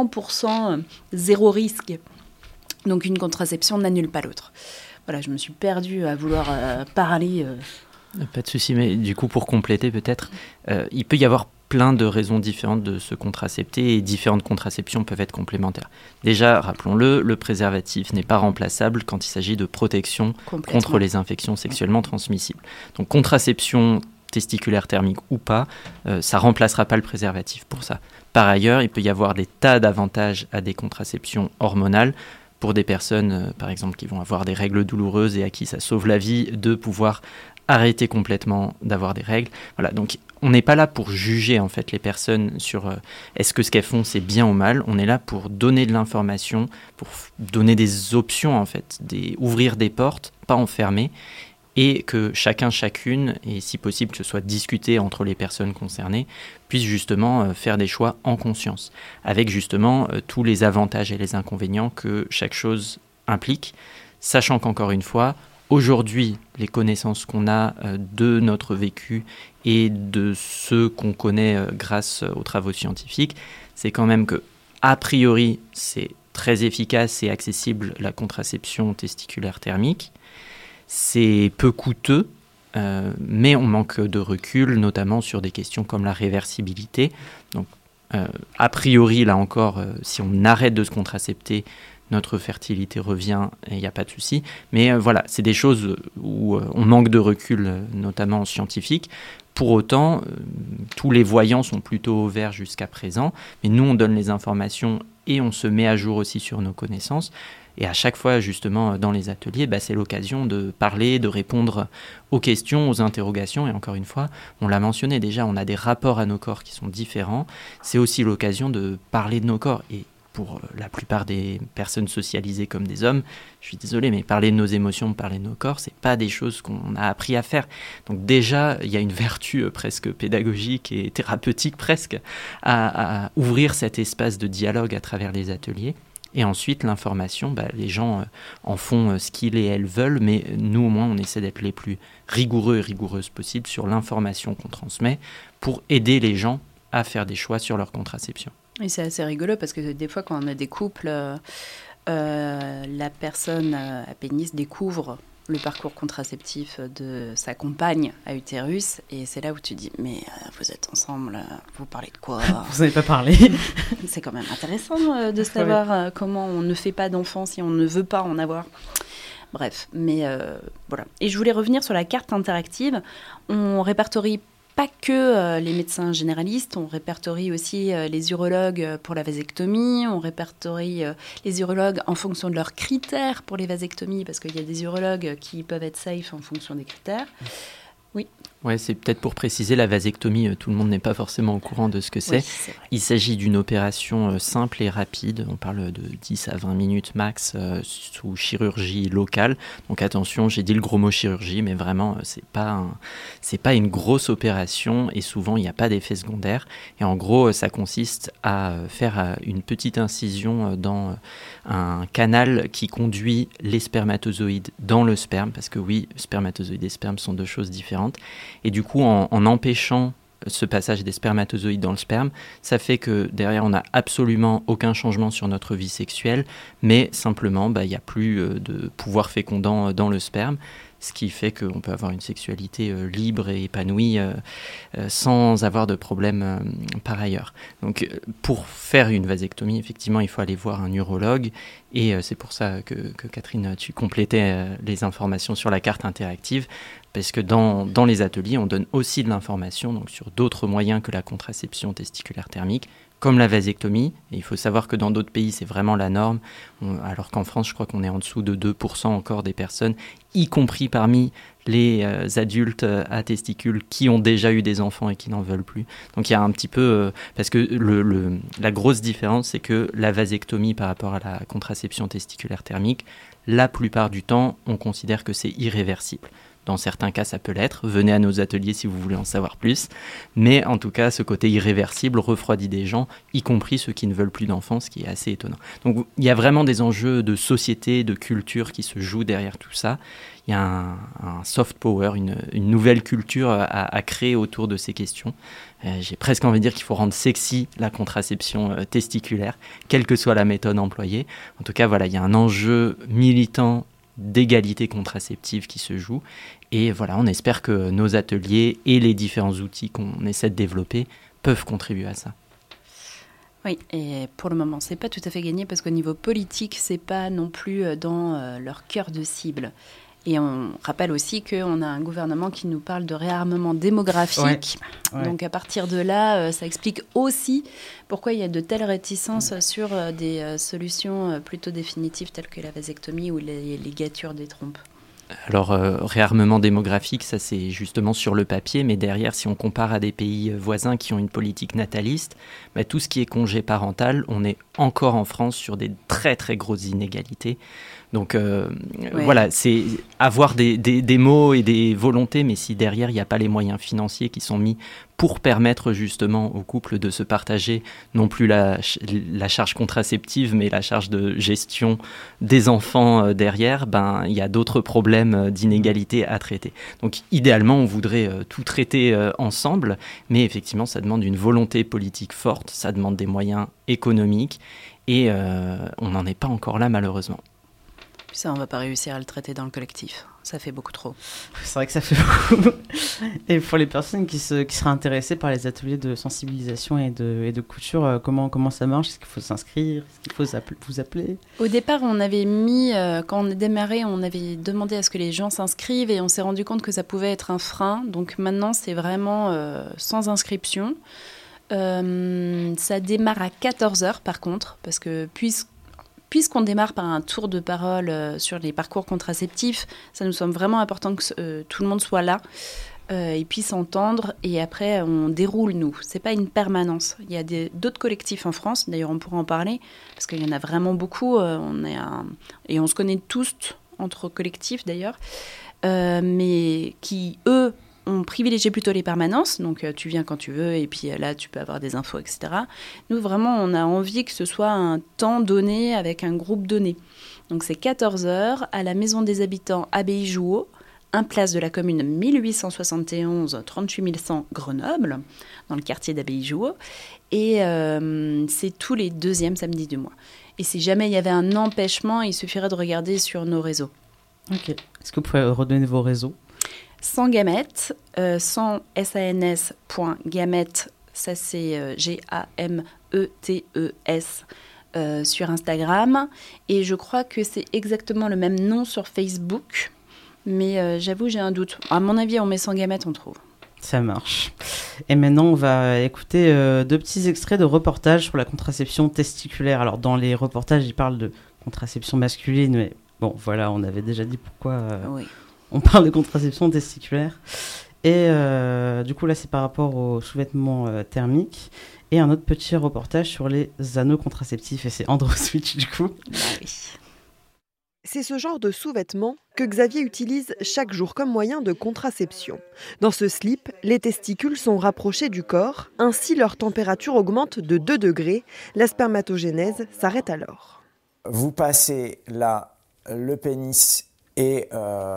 100% zéro risque. Donc une contraception n'annule pas l'autre. Voilà, je me suis perdue à vouloir parler. Pas de souci, mais du coup, pour compléter peut-être, il peut y avoir plein de raisons différentes de se contracepter et différentes contraceptions peuvent être complémentaires. Déjà, rappelons-le, le préservatif n'est pas remplaçable quand il s'agit de protection contre les infections sexuellement transmissibles. Donc, contraception testiculaire thermique ou pas, ça ne remplacera pas le préservatif pour ça. Par ailleurs, il peut y avoir des tas d'avantages à des contraceptions hormonales pour des personnes, par exemple, qui vont avoir des règles douloureuses et à qui ça sauve la vie, de pouvoir arrêter complètement d'avoir des règles. Voilà, donc on n'est pas là pour juger en fait les personnes sur est-ce que ce qu'elles font c'est bien ou mal. On est là pour donner de l'information, pour donner des options en fait, ouvrir des portes, pas enfermer, et que chacune, et si possible que ce soit discuté entre les personnes concernées, puisse justement faire des choix en conscience, avec justement tous les avantages et les inconvénients que chaque chose implique, sachant qu'encore une fois, aujourd'hui, les connaissances qu'on a de notre vécu et de ce qu'on connaît grâce aux travaux scientifiques, c'est quand même que, a priori, c'est très efficace et accessible la contraception testiculaire thermique. C'est peu coûteux, mais on manque de recul, notamment sur des questions comme la réversibilité. Donc, a priori, là encore, si on arrête de se contracepter, notre fertilité revient et il n'y a pas de souci. Mais voilà, c'est des choses où on manque de recul, notamment scientifique. Pour autant, tous les voyants sont plutôt au vert jusqu'à présent. Mais nous, on donne les informations et on se met à jour aussi sur nos connaissances. Et à chaque fois, justement, dans les ateliers, c'est l'occasion de parler, de répondre aux questions, aux interrogations. Et encore une fois, on l'a mentionné déjà, on a des rapports à nos corps qui sont différents. C'est aussi l'occasion de parler de nos corps. Et pour la plupart des personnes socialisées comme des hommes, je suis désolé, mais parler de nos émotions, parler de nos corps, c'est pas des choses qu'on a appris à faire. Donc déjà, il y a une vertu presque pédagogique et thérapeutique presque à ouvrir cet espace de dialogue à travers les ateliers. Et ensuite, l'information, les gens en font ce qu'ils et elles veulent, mais nous, au moins, on essaie d'être les plus rigoureux et rigoureuses possibles sur l'information qu'on transmet pour aider les gens à faire des choix sur leur contraception. Et c'est assez rigolo parce que des fois, quand on a des couples, la personne à pénis découvre le parcours contraceptif de sa compagne à utérus, et c'est là où tu dis mais vous êtes ensemble, vous parlez de quoi? Vous n'avez pas parlé. C'est quand même intéressant de savoir comment on ne fait pas d'enfant si on ne veut pas en avoir. Bref, mais voilà. Et je voulais revenir sur la carte interactive. On répertorie pas que les médecins généralistes, on répertorie aussi les urologues pour la vasectomie, on répertorie les urologues en fonction de leurs critères pour les vasectomies, parce qu'il y a des urologues qui peuvent être safe en fonction des critères. Oui. Ouais, c'est peut-être pour préciser, la vasectomie, tout le monde n'est pas forcément au courant de ce que c'est. Oui, c'est vrai. Il s'agit d'une opération simple et rapide. On parle de 10 à 20 minutes max sous chirurgie locale. Donc attention, j'ai dit le gros mot chirurgie, mais vraiment, c'est pas une grosse opération et souvent, il n'y a pas d'effet secondaire. Et en gros, ça consiste à faire une petite incision dans un canal qui conduit les spermatozoïdes dans le sperme, parce que oui, spermatozoïdes et sperme sont deux choses différentes. Et du coup, en empêchant ce passage des spermatozoïdes dans le sperme, ça fait que derrière, on n'a absolument aucun changement sur notre vie sexuelle, mais simplement, il n'y a plus de pouvoir fécondant dans le sperme, ce qui fait qu'on peut avoir une sexualité libre et épanouie sans avoir de problème par ailleurs. Donc, pour faire une vasectomie, effectivement, il faut aller voir un urologue, et c'est pour ça que Catherine, tu complétais les informations sur la carte interactive, parce que dans les ateliers, on donne aussi de l'information donc sur d'autres moyens que la contraception testiculaire thermique, comme la vasectomie. Et il faut savoir que dans d'autres pays, c'est vraiment la norme, alors qu'en France, je crois qu'on est en dessous de 2% encore des personnes, y compris parmi les adultes à testicules qui ont déjà eu des enfants et qui n'en veulent plus. Donc il y a un petit peu... parce que la grosse différence, c'est que la vasectomie par rapport à la contraception testiculaire thermique, la plupart du temps, on considère que c'est irréversible. Dans certains cas, ça peut l'être. Venez à nos ateliers si vous voulez en savoir plus. Mais en tout cas, ce côté irréversible refroidit des gens, y compris ceux qui ne veulent plus d'enfants, ce qui est assez étonnant. Donc, il y a vraiment des enjeux de société, de culture qui se jouent derrière tout ça. Il y a un soft power, une nouvelle culture à créer autour de ces questions. J'ai presque envie de dire qu'il faut rendre sexy la contraception testiculaire, quelle que soit la méthode employée. En tout cas, voilà, il y a un enjeu militant d'égalité contraceptive qui se joue. Et voilà, on espère que nos ateliers et les différents outils qu'on essaie de développer peuvent contribuer à ça. Oui, et pour le moment, c'est pas tout à fait gagné parce qu'au niveau politique, c'est pas non plus dans leur cœur de cible. Et on rappelle aussi qu'on a un gouvernement qui nous parle de réarmement démographique. Ouais. Donc à partir de là, ça explique aussi pourquoi il y a de telles réticences sur des solutions plutôt définitives telles que la vasectomie ou les ligatures des trompes. Alors, réarmement démographique, ça c'est justement sur le papier, mais derrière, si on compare à des pays voisins qui ont une politique nataliste, tout ce qui est congé parental, on est encore en France sur des très très grosses inégalités. Donc voilà, c'est avoir des mots et des volontés, mais si derrière il n'y a pas les moyens financiers qui sont mis pour permettre justement aux couples de se partager non plus la charge contraceptive, mais la charge de gestion des enfants derrière, il y a d'autres problèmes d'inégalité à traiter. Donc idéalement, on voudrait tout traiter ensemble, mais effectivement, ça demande une volonté politique forte, ça demande des moyens économiques, et on n'en est pas encore là malheureusement. Ça, on va pas réussir à le traiter dans le collectif. Ça fait beaucoup trop. C'est vrai que ça fait beaucoup. Et pour les personnes qui seraient intéressées par les ateliers de sensibilisation et de couture, comment ça marche? Est-ce qu'il faut s'inscrire? Est-ce qu'il faut vous appeler? Au départ, on avait mis, quand on a démarré, on avait demandé à ce que les gens s'inscrivent et on s'est rendu compte que ça pouvait être un frein. Donc maintenant, c'est vraiment sans inscription. Ça démarre à 14h par contre, parce que puisqu'on démarre par un tour de parole sur les parcours contraceptifs, ça nous semble vraiment important que tout le monde soit là et puisse entendre. Et après, on déroule, nous. Ce n'est pas une permanence. Il y a d'autres collectifs en France, d'ailleurs on pourra en parler, parce qu'il y en a vraiment beaucoup. Et on se connaît tous, entre collectifs d'ailleurs, mais qui, eux, on privilégie plutôt les permanences, donc tu viens quand tu veux et puis là tu peux avoir des infos, etc. Nous vraiment on a envie que ce soit un temps donné avec un groupe donné. Donc c'est 14h à la Maison des Habitants Abbaye-Jouot, 1 place de la commune 1871 38 100 Grenoble, dans le quartier d'Abbaye-Jouot, et c'est tous les 2e samedis du mois. Et si jamais il y avait un empêchement, il suffirait de regarder sur nos réseaux. Ok. Est-ce que vous pouvez redonner vos réseaux ? Sans gamètes, sans sans.gamètes, ça c'est Gametes sur Instagram. Et je crois que c'est exactement le même nom sur Facebook. Mais j'avoue, j'ai un doute. À mon avis, on met sans gamètes, on trouve. Ça marche. Et maintenant, on va écouter 2 petits extraits de reportages sur la contraception testiculaire. Alors, dans les reportages, ils parlent de contraception masculine, mais bon, voilà, on avait déjà dit pourquoi... Oui. On parle de contraception testiculaire. Et du coup, là, c'est par rapport aux sous-vêtements thermiques. Et un autre petit reportage sur les anneaux contraceptifs. Et c'est Androswitch, du coup. Bah oui. C'est ce genre de sous-vêtements que Xavier utilise chaque jour comme moyen de contraception. Dans ce slip, les testicules sont rapprochés du corps. Ainsi, leur température augmente de 2 degrés. La spermatogénèse s'arrête alors. Vous passez là le pénis et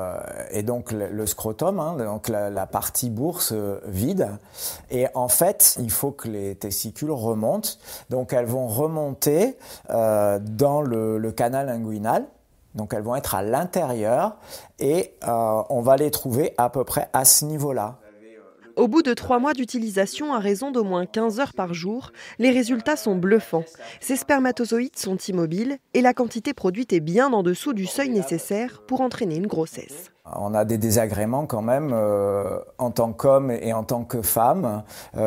donc le scrotum, donc la partie bourse vide. Et en fait, il faut que les testicules remontent. Donc elles vont remonter dans le canal inguinal. Donc elles vont être à l'intérieur et on va les trouver à peu près à ce niveau-là. Au bout de 3 mois d'utilisation à raison d'au moins 15 heures par jour, les résultats sont bluffants. Ces spermatozoïdes sont immobiles et la quantité produite est bien en dessous du seuil nécessaire pour entraîner une grossesse. On a des désagréments quand même en tant qu'homme et en tant que femme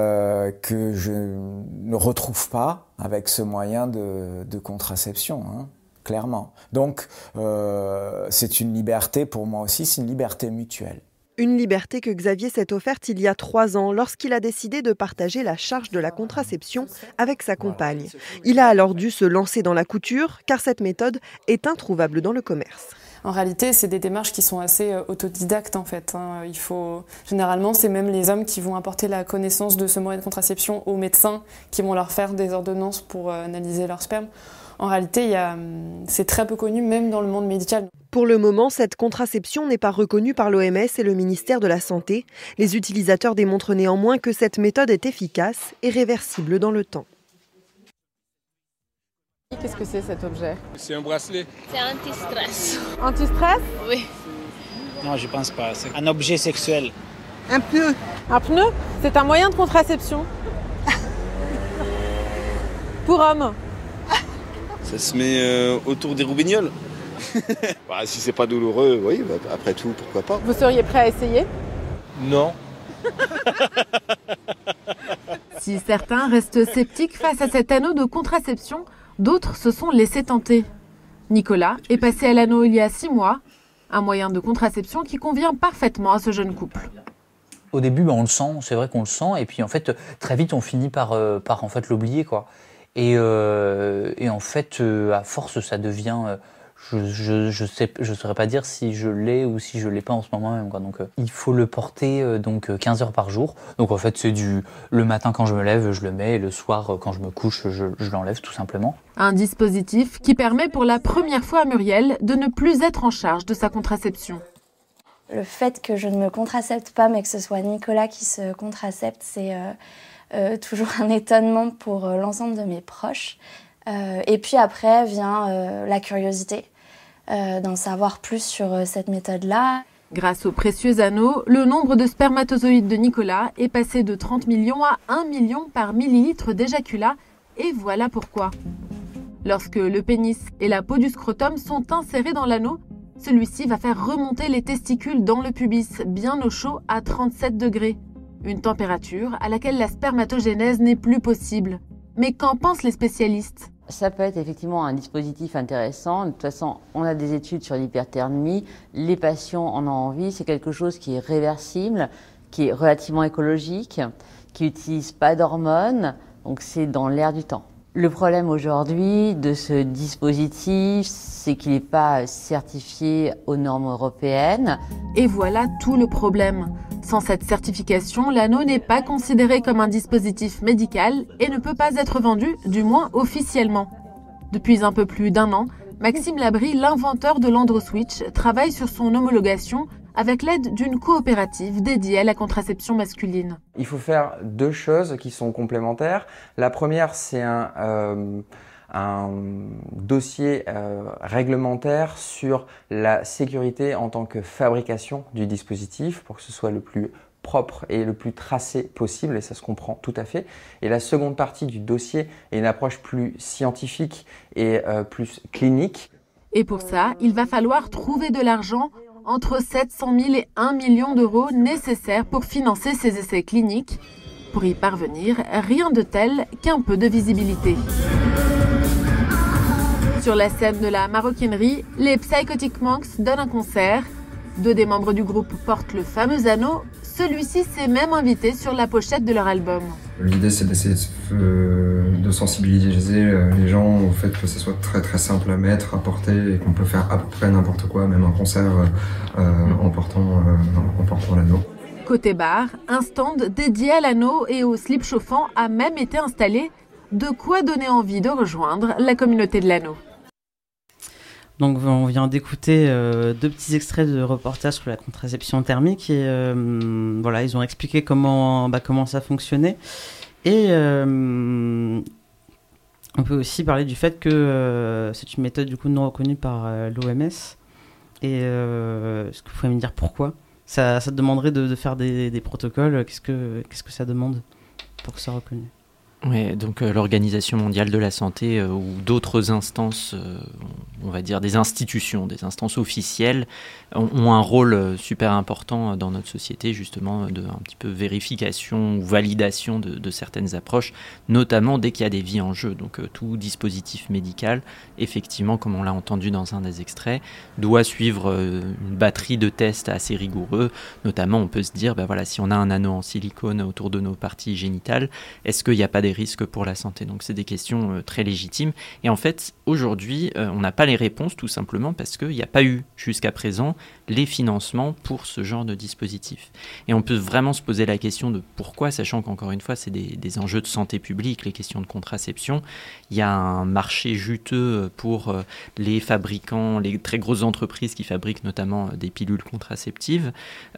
que je ne retrouve pas avec ce moyen de contraception, clairement. Donc c'est une liberté pour moi aussi, c'est une liberté mutuelle. Une liberté que Xavier s'est offerte il y a 3 ans lorsqu'il a décidé de partager la charge de la contraception avec sa compagne. Il a alors dû se lancer dans la couture car cette méthode est introuvable dans le commerce. En réalité, c'est des démarches qui sont assez autodidactes en fait. Généralement, c'est même les hommes qui vont apporter la connaissance de ce moyen de contraception aux médecins qui vont leur faire des ordonnances pour analyser leur sperme. En réalité, c'est très peu connu, même dans le monde médical. Pour le moment, cette contraception n'est pas reconnue par l'OMS et le ministère de la Santé. Les utilisateurs démontrent néanmoins que cette méthode est efficace et réversible dans le temps. Qu'est-ce que c'est cet objet ? C'est un bracelet. C'est anti-stress. Anti-stress ? Oui. Non, je pense pas. C'est un objet sexuel. Un pneu. Un pneu ? C'est un moyen de contraception. Pour hommes. Ça se met autour des roubignoles. Si c'est pas douloureux, oui, après tout, pourquoi pas. Vous seriez prêt à essayer ? Non. Si certains restent sceptiques face à cet anneau de contraception, d'autres se sont laissés tenter. Nicolas est passé à l'anneau il y a 6 mois, un moyen de contraception qui convient parfaitement à ce jeune couple. Au début, on le sent, c'est vrai qu'on le sent, et puis en fait, très vite, on finit par en fait l'oublier, quoi. Et en fait, à force, ça devient... je saurais pas dire si je l'ai ou si je l'ai pas en ce moment même, quoi. Donc, il faut le porter 15 heures par jour. Donc en fait, c'est le matin quand je me lève, je le mets, et le soir quand je me couche, je l'enlève tout simplement. Un dispositif qui permet pour la première fois à Muriel de ne plus être en charge de sa contraception. Le fait que je ne me contracepte pas, mais que ce soit Nicolas qui se contracepte, c'est toujours un étonnement pour l'ensemble de mes proches. Et puis après vient la curiosité d'en savoir plus sur cette méthode-là. Grâce aux précieux anneaux, le nombre de spermatozoïdes de Nicolas est passé de 30 millions à 1 million par millilitre d'éjaculat. Et voilà pourquoi. Lorsque le pénis et la peau du scrotum sont insérés dans l'anneau, celui-ci va faire remonter les testicules dans le pubis, bien au chaud à 37 degrés. Une température à laquelle la spermatogénèse n'est plus possible. Mais qu'en pensent les spécialistes ? Ça peut être effectivement un dispositif intéressant. De toute façon, on a des études sur l'hyperthermie. Les patients en ont envie. C'est quelque chose qui est réversible, qui est relativement écologique, qui n'utilise pas d'hormones. Donc c'est dans l'air du temps. Le problème aujourd'hui de ce dispositif, c'est qu'il n'est pas certifié aux normes européennes. Et voilà tout le problème. Sans cette certification, l'anneau n'est pas considéré comme un dispositif médical et ne peut pas être vendu, du moins officiellement. Depuis un peu plus d'1 an, Maxime Labrie, l'inventeur de l'AndroSwitch, travaille sur son homologation avec l'aide d'une coopérative dédiée à la contraception masculine. Il faut faire 2 choses qui sont complémentaires. La première, c'est un dossier réglementaire sur la sécurité en tant que fabrication du dispositif pour que ce soit le plus propre et le plus tracé possible, et ça se comprend tout à fait. Et la seconde partie du dossier est une approche plus scientifique et plus clinique. Et pour ça, il va falloir trouver de l'argent, entre 700 000 et 1 million d'euros nécessaires pour financer ces essais cliniques. Pour y parvenir, rien de tel qu'un peu de visibilité. Sur la scène de la maroquinerie, les Psychotic Monks donnent un concert. 2 des membres du groupe portent le fameux anneau. Celui-ci s'est même invité sur la pochette de leur album. L'idée, c'est d'essayer de sensibiliser les gens au fait que ce soit très très simple à mettre, à porter, et qu'on peut faire à peu près n'importe quoi, même un concert en portant l'anneau. Côté bar, un stand dédié à l'anneau et au slip chauffant a même été installé. De quoi donner envie de rejoindre la communauté de l'anneau. Donc on vient d'écouter 2 petits extraits de reportage sur la contraception thermique et voilà, ils ont expliqué comment ça fonctionnait. Et on peut aussi parler du fait que c'est une méthode du coup non reconnue par l'OMS. Et est-ce que vous pouvez me dire pourquoi ça demanderait de faire des protocoles? Qu'est-ce que ça demande pour que ça soit reconnu? Oui, donc l'Organisation mondiale de la santé ou d'autres instances, on va dire des institutions, des instances officielles, ont un rôle super important dans notre société, justement, de un petit peu vérification ou validation de certaines approches, notamment dès qu'il y a des vies en jeu. Donc tout dispositif médical, effectivement, comme on l'a entendu dans un des extraits, doit suivre une batterie de tests assez rigoureux. Notamment, on peut se dire, voilà, si on a un anneau en silicone autour de nos parties génitales, est-ce qu'il n'y a pas des risques pour la santé? Donc c'est des questions très légitimes. Et en fait, aujourd'hui, on n'a pas les réponses, tout simplement parce qu'il n'y a pas eu jusqu'à présent les financements pour ce genre de dispositif. Et on peut vraiment se poser la question de pourquoi, sachant qu'encore une fois, c'est des enjeux de santé publique, les questions de contraception. Il y a un marché juteux pour les fabricants, les très grosses entreprises qui fabriquent notamment des pilules contraceptives,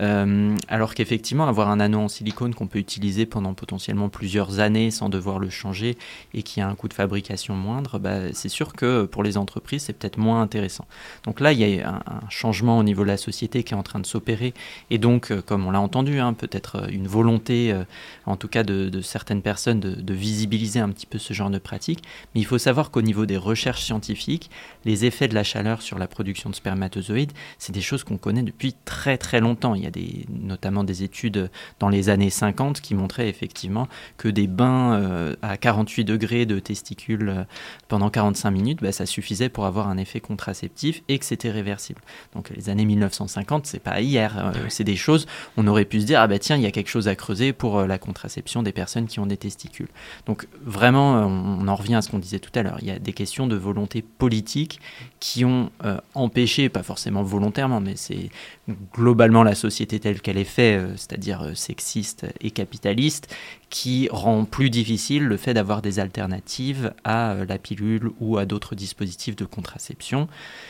alors qu'effectivement, avoir un anneau en silicone qu'on peut utiliser pendant potentiellement plusieurs années sans devoir le changer et qui a un coût de fabrication moindre, c'est sûr que pour les entreprises, c'est peut-être moins intéressant. Donc là, il y a un changement au niveau de la société qui est en train de s'opérer et donc, comme on l'a entendu, peut-être une volonté, en tout cas de certaines personnes, de visibiliser un petit peu ce genre de pratique. Mais il faut savoir qu'au niveau des recherches scientifiques, les effets de la chaleur sur la production de spermatozoïdes, c'est des choses qu'on connaît depuis très très longtemps. Il y a notamment des études dans les années 50 qui montraient effectivement que des bains à 48 degrés de testicules pendant 45 minutes, ça suffisait pour avoir un effet contraceptif et que c'était réversible. Donc les années 1950, c'est pas hier, c'est des choses, on aurait pu se dire, tiens, il y a quelque chose à creuser pour la contraception des personnes qui ont des testicules. Donc vraiment, on en revient à ce qu'on disait tout à l'heure, il y a des questions de volonté politique qui ont empêché, pas forcément volontairement, mais c'est globalement la société telle qu'elle est faite, c'est-à-dire sexiste et capitaliste, qui rend plus difficile le fait d'avoir des alternatives à la pilule ou à d'autres dispositifs de contraception.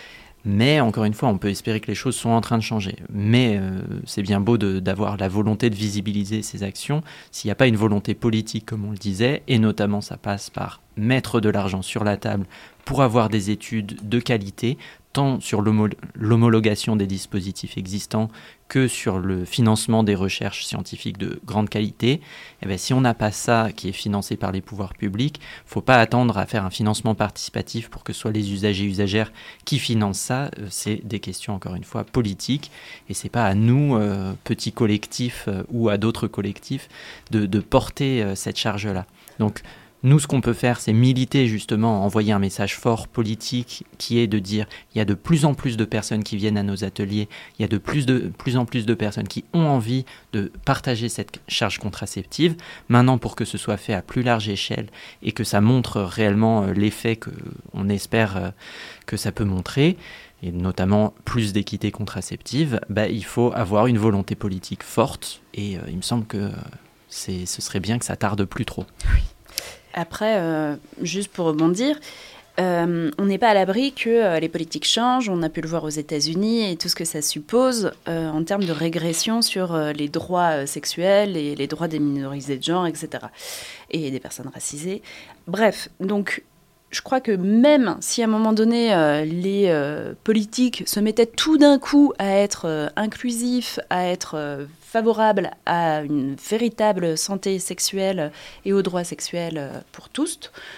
Mais encore une fois, on peut espérer que les choses sont en train de changer. Mais c'est bien beau d'avoir la volonté de visibiliser ces actions. S'il n'y a pas une volonté politique, comme on le disait, et notamment ça passe par mettre de l'argent sur la table pour avoir des études de qualité, tant sur l'homologation des dispositifs existants que sur le financement des recherches scientifiques de grande qualité. Si on n'a pas ça qui est financé par les pouvoirs publics, il ne faut pas attendre à faire un financement participatif pour que ce soit les usagers et usagères qui financent ça. C'est des questions, encore une fois, politiques. Et ce n'est pas à nous, petits collectifs ou à d'autres collectifs, de porter cette charge-là. Donc, nous, ce qu'on peut faire, c'est militer justement, envoyer un message fort politique qui est de dire il y a de plus en plus de personnes qui viennent à nos ateliers, il y a de plus en plus de personnes qui ont envie de partager cette charge contraceptive. Maintenant, pour que ce soit fait à plus large échelle et que ça montre réellement l'effet qu'on espère que ça peut montrer, et notamment plus d'équité contraceptive, il faut avoir une volonté politique forte, et il me semble que ce serait bien que ça tarde plus trop. Après, juste pour rebondir, on n'est pas à l'abri que les politiques changent. On a pu le voir aux États-Unis et tout ce que ça suppose en termes de régression sur les droits sexuels et les droits des minorisés de genre, etc. Et des personnes racisées. Bref, donc je crois que même si à un moment donné, les politiques se mettaient tout d'un coup à être inclusifs, à être favorables à une véritable santé sexuelle et aux droits sexuels pour tous,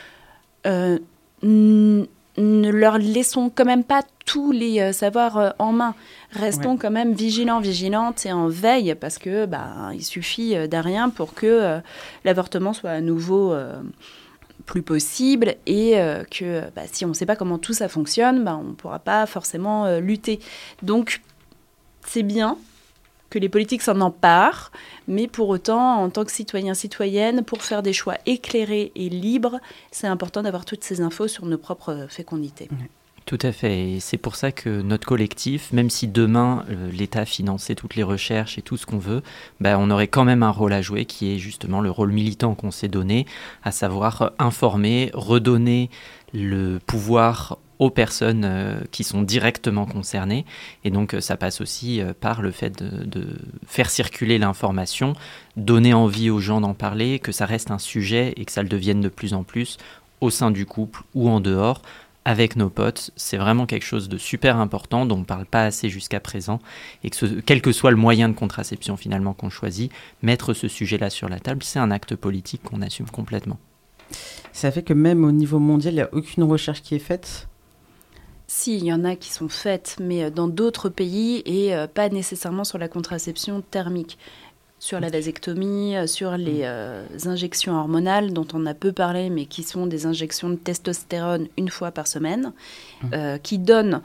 ne leur laissons quand même pas tous les savoirs en main. Restons quand même vigilantes et en veille, parce que il suffit d'un rien pour que l'avortement soit à nouveau plus possible, et que si on ne sait pas comment tout ça fonctionne, on ne pourra pas forcément lutter. Donc c'est bien que les politiques s'en emparent, mais pour autant, en tant que citoyenne, pour faire des choix éclairés et libres, c'est important d'avoir toutes ces infos sur nos propres fécondités. Tout à fait, et c'est pour ça que notre collectif, même si demain l'État finançait toutes les recherches et tout ce qu'on veut, on aurait quand même un rôle à jouer, qui est justement le rôle militant qu'on s'est donné, à savoir informer, redonner le pouvoir aux personnes qui sont directement concernées, et donc ça passe aussi par le fait de faire circuler l'information, donner envie aux gens d'en parler, que ça reste un sujet et que ça le devienne de plus en plus au sein du couple ou en dehors, avec nos potes. C'est vraiment quelque chose de super important dont on ne parle pas assez jusqu'à présent, et que quel que soit le moyen de contraception finalement qu'on choisit, mettre ce sujet-là sur la table, c'est un acte politique qu'on assume complètement. Ça fait que même au niveau mondial, il n'y a aucune recherche qui est faite ? Si, il y en a qui sont faites, mais dans d'autres pays, et pas nécessairement sur la contraception thermique. Sur la vasectomie, sur les injections hormonales dont on a peu parlé, mais qui sont des injections de testostérone une fois par semaine, qui donnent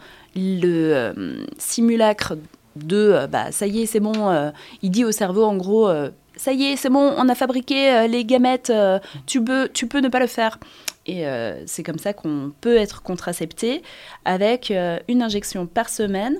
le simulacre de ça y est, c'est bon, il dit au cerveau en gros ça y est, c'est bon, on a fabriqué les gamètes, tu peux ne pas le faire. Et c'est comme ça qu'on peut être contracepté avec une injection par semaine,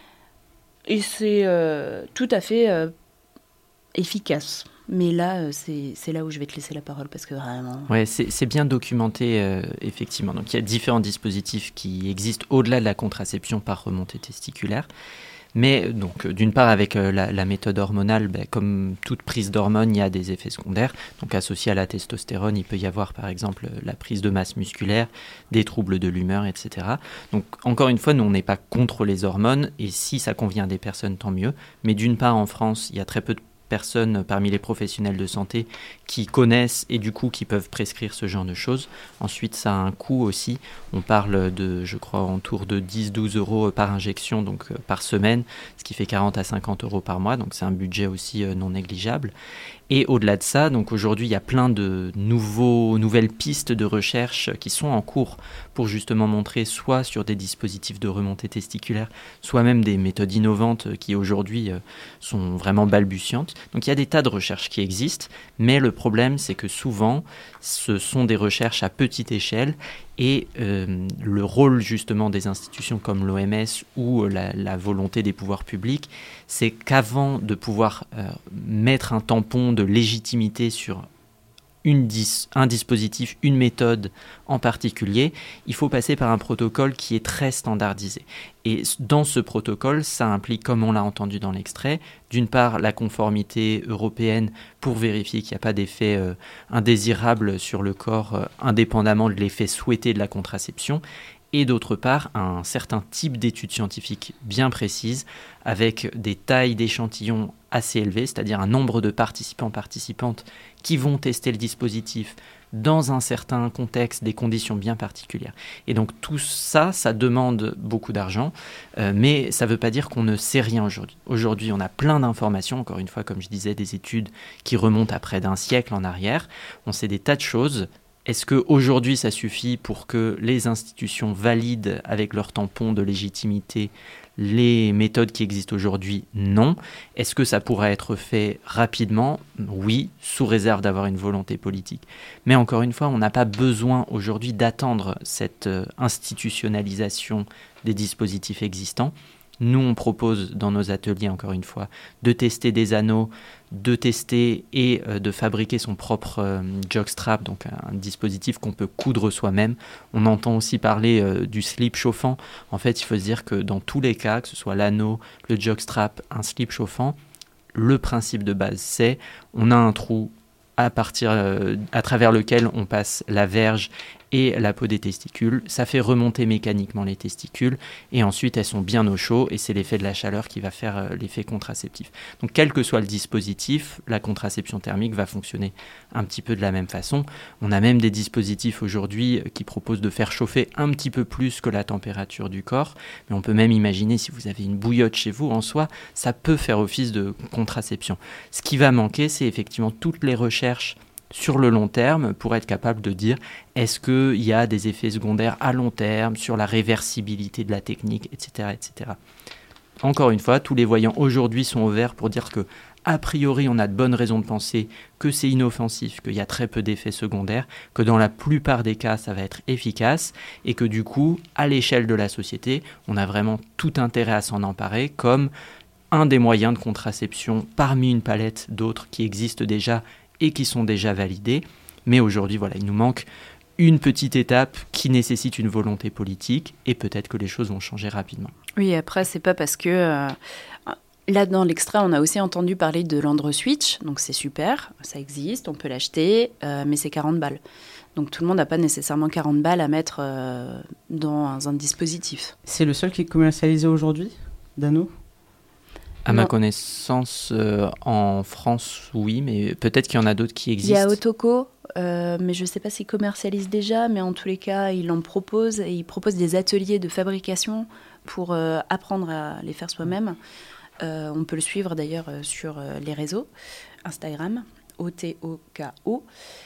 et c'est tout à fait efficace. Mais là, c'est là où je vais te laisser la parole, parce que vraiment... Ouais, c'est bien documenté, effectivement. Donc, il y a différents dispositifs qui existent au-delà de la contraception par remontée testiculaire. Mais donc, d'une part, avec la méthode hormonale, comme toute prise d'hormones, il y a des effets secondaires. Donc, associé à la testostérone, il peut y avoir, par exemple, la prise de masse musculaire, des troubles de l'humeur, etc. Donc, encore une fois, nous, on n'est pas contre les hormones. Et si ça convient à des personnes, tant mieux. Mais d'une part, en France, il y a très peu de personnes parmi les professionnels de santé qui connaissent et du coup qui peuvent prescrire ce genre de choses. Ensuite, ça a un coût aussi. On parle de, je crois, autour de 10-12 euros par injection, donc par semaine, ce qui fait 40 à 50 euros par mois. Donc c'est un budget aussi non négligeable. Et au-delà de ça, donc aujourd'hui, il y a plein de nouvelles pistes de recherche qui sont en cours pour justement montrer soit sur des dispositifs de remontée testiculaire, soit même des méthodes innovantes qui aujourd'hui sont vraiment balbutiantes. Donc il y a des tas de recherches qui existent, mais le problème, c'est que souvent, ce sont des recherches à petite échelle. Et le rôle justement des institutions comme l'OMS ou la volonté des pouvoirs publics, c'est qu'avant de pouvoir mettre un tampon de légitimité sur un dispositif, une méthode en particulier, il faut passer par un protocole qui est très standardisé. Et dans ce protocole, ça implique, comme on l'a entendu dans l'extrait, d'une part la conformité européenne pour vérifier qu'il n'y a pas d'effet indésirable sur le corps, indépendamment de l'effet souhaité de la contraception, et d'autre part un certain type d'études scientifiques bien précises, avec des tailles d'échantillons assez élevées, c'est-à-dire un nombre de participantes qui vont tester le dispositif dans un certain contexte, des conditions bien particulières. Et donc tout ça, ça demande beaucoup d'argent, mais ça ne veut pas dire qu'on ne sait rien aujourd'hui. Aujourd'hui, on a plein d'informations, encore une fois, comme je disais, des études qui remontent à près d'un siècle en arrière. On sait des tas de choses. Est-ce qu'aujourd'hui, ça suffit pour que les institutions valident avec leur tampon de légitimité les méthodes qui existent aujourd'hui? Non. Est-ce que ça pourrait être fait rapidement? Oui, sous réserve d'avoir une volonté politique. Mais encore une fois, on n'a pas besoin aujourd'hui d'attendre cette institutionnalisation des dispositifs existants. Nous, on propose dans nos ateliers, encore une fois, de tester des anneaux, de tester et de fabriquer son propre jockstrap, donc un dispositif qu'on peut coudre soi-même. On entend aussi parler du slip chauffant. En fait, il faut se dire que dans tous les cas, que ce soit l'anneau, le jockstrap, un slip chauffant, le principe de base, c'est on a un trou à travers lequel on passe la verge et la peau des testicules. Ça fait remonter mécaniquement les testicules et ensuite elles sont bien au chaud et c'est l'effet de la chaleur qui va faire l'effet contraceptif. Donc quel que soit le dispositif, la contraception thermique va fonctionner un petit peu de la même façon. On a même des dispositifs aujourd'hui qui proposent de faire chauffer un petit peu plus que la température du corps, mais on peut même imaginer si vous avez une bouillotte chez vous en soi, ça peut faire office de contraception. Ce qui va manquer, c'est effectivement toutes les recherches sur le long terme pour être capable de dire est-ce qu'il y a des effets secondaires à long terme sur la réversibilité de la technique, etc., etc. Encore une fois, tous les voyants aujourd'hui sont au vert pour dire que a priori, on a de bonnes raisons de penser que c'est inoffensif, qu'il y a très peu d'effets secondaires, que dans la plupart des cas, ça va être efficace et que du coup, à l'échelle de la société, on a vraiment tout intérêt à s'en emparer comme un des moyens de contraception parmi une palette d'autres qui existent déjà et qui sont déjà validés. Mais aujourd'hui, voilà, il nous manque une petite étape qui nécessite une volonté politique et peut-être que les choses vont changer rapidement. Oui, après, c'est pas parce que... là, dans l'extrait, on a aussi entendu parler de l'AndroSwitch, donc c'est super, ça existe, on peut l'acheter, mais c'est 40 balles. Donc tout le monde n'a pas nécessairement 40 balles à mettre dans un dispositif. C'est le seul qui est commercialisé aujourd'hui, Dano ? À ma connaissance, en France, oui, mais peut-être qu'il y en a d'autres qui existent. Il y a Otoko, mais je ne sais pas s'ils commercialisent déjà, mais en tous les cas, ils en proposent et ils proposent des ateliers de fabrication pour apprendre à les faire soi-même. On peut le suivre d'ailleurs sur les réseaux, Instagram, OTOKO.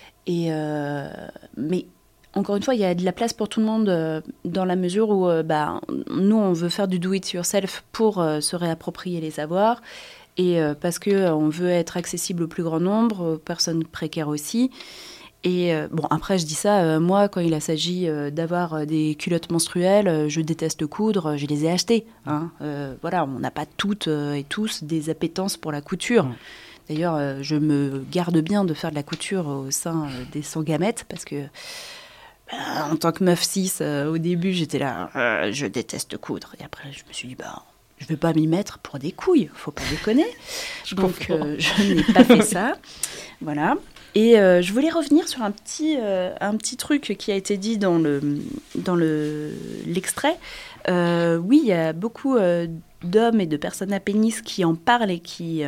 Mais encore une fois, il y a de la place pour tout le monde dans la mesure où nous, on veut faire du do-it-yourself pour se réapproprier les savoirs et parce qu'on veut être accessible au plus grand nombre, aux personnes précaires aussi. Et après, je dis ça, moi, quand il s'agit d'avoir des culottes menstruelles, je déteste coudre, je les ai achetées. Hein. Voilà, on n'a pas toutes et tous des appétences pour la couture. D'ailleurs, je me garde bien de faire de la couture au sein des sans-gamètes parce que en tant que meuf cis, au début, j'étais là, je déteste coudre. Et après, je me suis dit, je ne vais pas m'y mettre pour des couilles, faut pas déconner. Donc, je n'ai pas fait ça. Voilà. Et je voulais revenir sur un petit truc qui a été dit dans l'extrait. Oui, il y a beaucoup d'hommes et de personnes à pénis qui en parlent et qui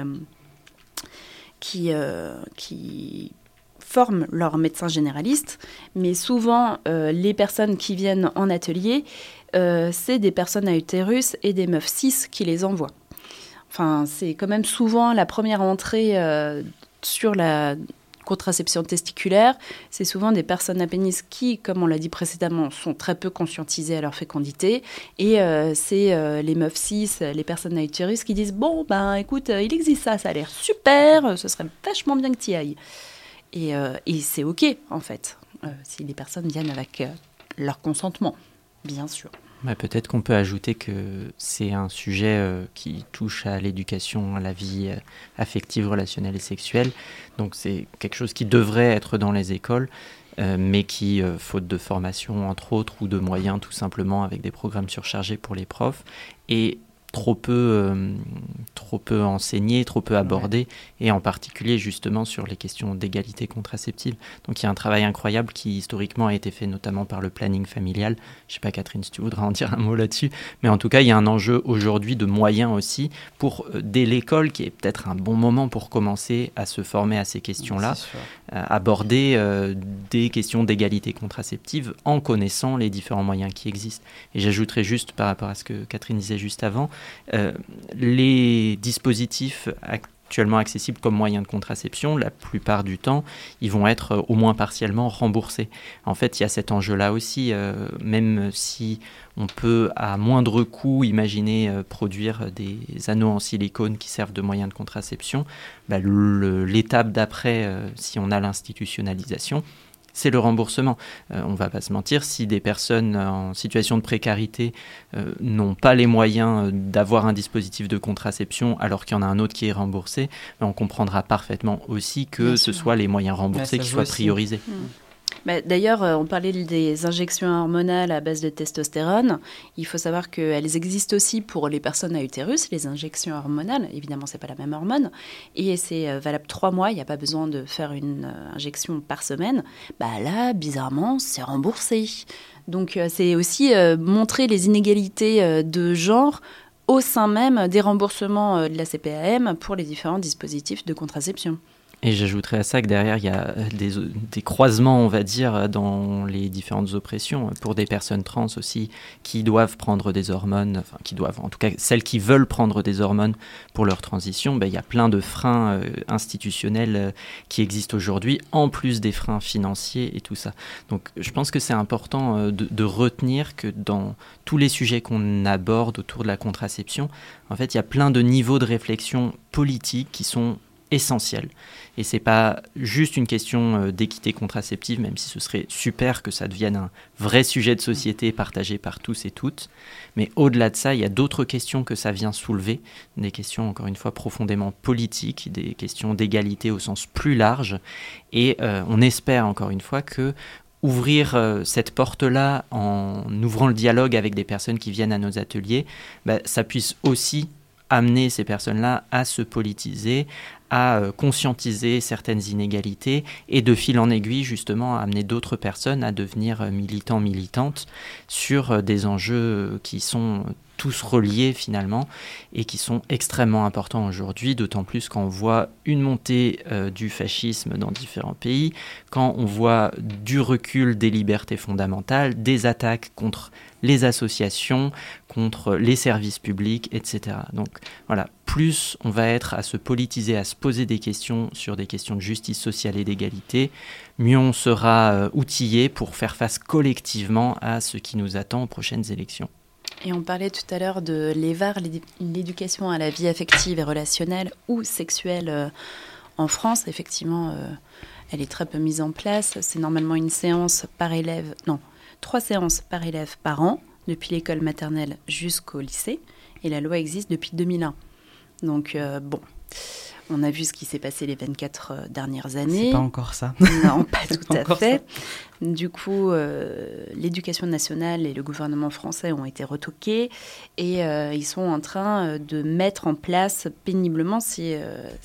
forment leurs médecins généralistes, mais souvent, les personnes qui viennent en atelier, c'est des personnes à utérus et des meufs cis qui les envoient. Enfin, c'est quand même souvent la première entrée sur la contraception testiculaire. C'est souvent des personnes à pénis qui, comme on l'a dit précédemment, sont très peu conscientisées à leur fécondité. Et c'est les meufs cis, les personnes à utérus qui disent « Bon, écoute, il existe ça a l'air super, ce serait vachement bien que tu y ailles. » Et c'est OK, en fait, si les personnes viennent avec leur consentement, bien sûr. Peut-être qu'on peut ajouter que c'est un sujet qui touche à l'éducation, à la vie affective, relationnelle et sexuelle. Donc c'est quelque chose qui devrait être dans les écoles, mais qui, faute de formation, entre autres, ou de moyens, tout simplement, avec des programmes surchargés pour les profs, et trop peu enseigné, trop peu abordé, et en particulier justement sur les questions d'égalité contraceptive. Donc il y a un travail incroyable qui historiquement a été fait notamment par le planning familial. Je ne sais pas, Catherine, si tu voudrais en dire un mot là-dessus, mais en tout cas il y a un enjeu aujourd'hui de moyens aussi pour, dès l'école, qui est peut-être un bon moment pour commencer à se former à ces questions-là, aborder des questions d'égalité contraceptive en connaissant les différents moyens qui existent. Et j'ajouterais juste par rapport à ce que Catherine disait juste avant, les dispositifs actuellement accessibles comme moyen de contraception, la plupart du temps, ils vont être au moins partiellement remboursés. En fait, il y a cet enjeu-là aussi, même si on peut à moindre coût imaginer produire des anneaux en silicone qui servent de moyen de contraception, l'étape d'après, si on a l'institutionnalisation, c'est le remboursement. On ne va pas se mentir, si des personnes en situation de précarité n'ont pas les moyens d'avoir un dispositif de contraception alors qu'il y en a un autre qui est remboursé, on comprendra parfaitement aussi que ce soit les moyens remboursés qui soient priorisés. D'ailleurs, on parlait des injections hormonales à base de testostérone. Il faut savoir qu'elles existent aussi pour les personnes à utérus, les injections hormonales. Évidemment, ce n'est pas la même hormone. Et c'est valable 3 mois. Il n'y a pas besoin de faire une injection par semaine. Là, bizarrement, c'est remboursé. Donc, c'est aussi montrer les inégalités de genre au sein même des remboursements de la CPAM pour les différents dispositifs de contraception. Et j'ajouterais à ça que derrière, il y a des croisements, on va dire, dans les différentes oppressions pour des personnes trans aussi qui doivent prendre des hormones, en tout cas celles qui veulent prendre des hormones pour leur transition. Il y a plein de freins institutionnels qui existent aujourd'hui, en plus des freins financiers et tout ça. Donc je pense que c'est important de retenir que dans tous les sujets qu'on aborde autour de la contraception, en fait, il y a plein de niveaux de réflexion politique qui sont essentiel. Et c'est pas juste une question d'équité contraceptive, même si ce serait super que ça devienne un vrai sujet de société partagé par tous et toutes. Mais au-delà de ça, il y a d'autres questions que ça vient soulever, des questions encore une fois profondément politiques, des questions d'égalité au sens plus large. Et on espère encore une fois que ouvrir cette porte-là en ouvrant le dialogue avec des personnes qui viennent à nos ateliers, ça puisse aussi amener ces personnes-là à se politiser, à conscientiser certaines inégalités et de fil en aiguille justement à amener d'autres personnes à devenir militants, militantes sur des enjeux qui sont tous reliés finalement et qui sont extrêmement importants aujourd'hui, d'autant plus quand on voit une montée du fascisme dans différents pays, quand on voit du recul des libertés fondamentales, des attaques contre les associations, contre les services publics, etc. Donc voilà, plus on va être à se politiser, à se poser des questions sur des questions de justice sociale et d'égalité, mieux on sera outillé pour faire face collectivement à ce qui nous attend aux prochaines élections. Et on parlait tout à l'heure de l'EVAR, l'éducation à la vie affective et relationnelle ou sexuelle en France. Effectivement, elle est très peu mise en place. C'est normalement une séance par élève, 3 séances par élève par an, depuis l'école maternelle jusqu'au lycée. Et la loi existe depuis 2001. Donc, on a vu ce qui s'est passé les 24 dernières années. C'est pas encore ça. Non, pas tout à fait. Du coup, l'éducation nationale et le gouvernement français ont été retoqués et ils sont en train de mettre en place péniblement ces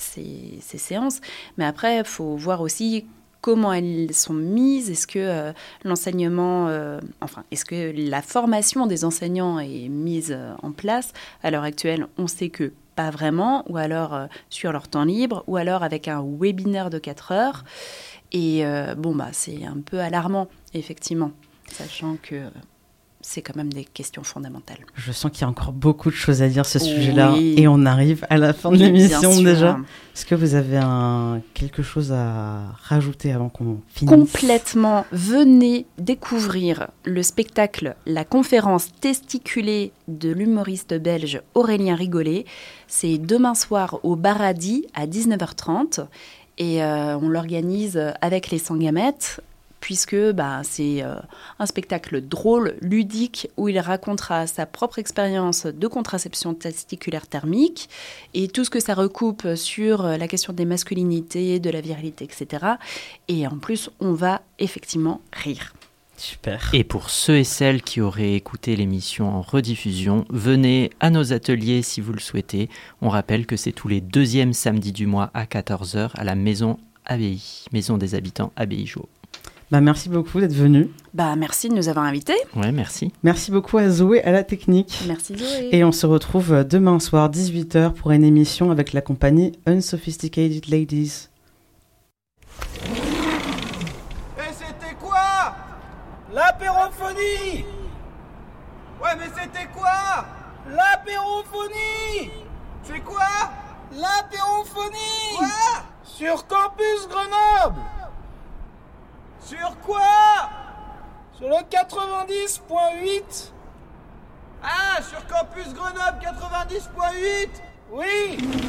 séances. Mais après, il faut voir aussi comment elles sont mises. Est-ce que l'enseignement, est-ce que la formation des enseignants est mise en place? À l'heure actuelle, on sait que pas vraiment, ou alors sur leur temps libre, ou alors avec un webinaire de 4 heures. Et c'est un peu alarmant, effectivement, sachant que c'est quand même des questions fondamentales. Je sens qu'il y a encore beaucoup de choses à dire sur ce sujet-là, et on arrive à la fin de l'émission déjà. Est-ce que vous avez quelque chose à rajouter avant qu'on finisse? Complètement. Venez découvrir le spectacle, la conférence testiculée de l'humoriste belge Aurélien Rigolet. C'est demain soir au Baradi à 19h30 et on l'organise avec les Sangamettes, puisque c'est un spectacle drôle, ludique, où il racontera sa propre expérience de contraception testiculaire thermique et tout ce que ça recoupe sur la question des masculinités, de la virilité, etc. Et en plus, on va effectivement rire. Super. Et pour ceux et celles qui auraient écouté l'émission en rediffusion, venez à nos ateliers si vous le souhaitez. On rappelle que c'est tous les 2e samedis du mois à 14h à la Maison Abbaye, Maison des Habitants Abbaye-Jouot. Merci beaucoup d'être venu. Merci de nous avoir invités. Ouais, merci. Merci beaucoup à Zoé, à la technique. Merci Zoé. Et on se retrouve demain soir, 18h, pour une émission avec la compagnie Unsophisticated Ladies. Et c'était quoi? L'apérophonie! Ouais, mais c'était quoi? L'apérophonie! C'est quoi? L'apérophonie. Quoi? Sur Campus Grenoble. Sur quoi? Sur le 90.8. Ah, sur Campus Grenoble 90.8. Oui.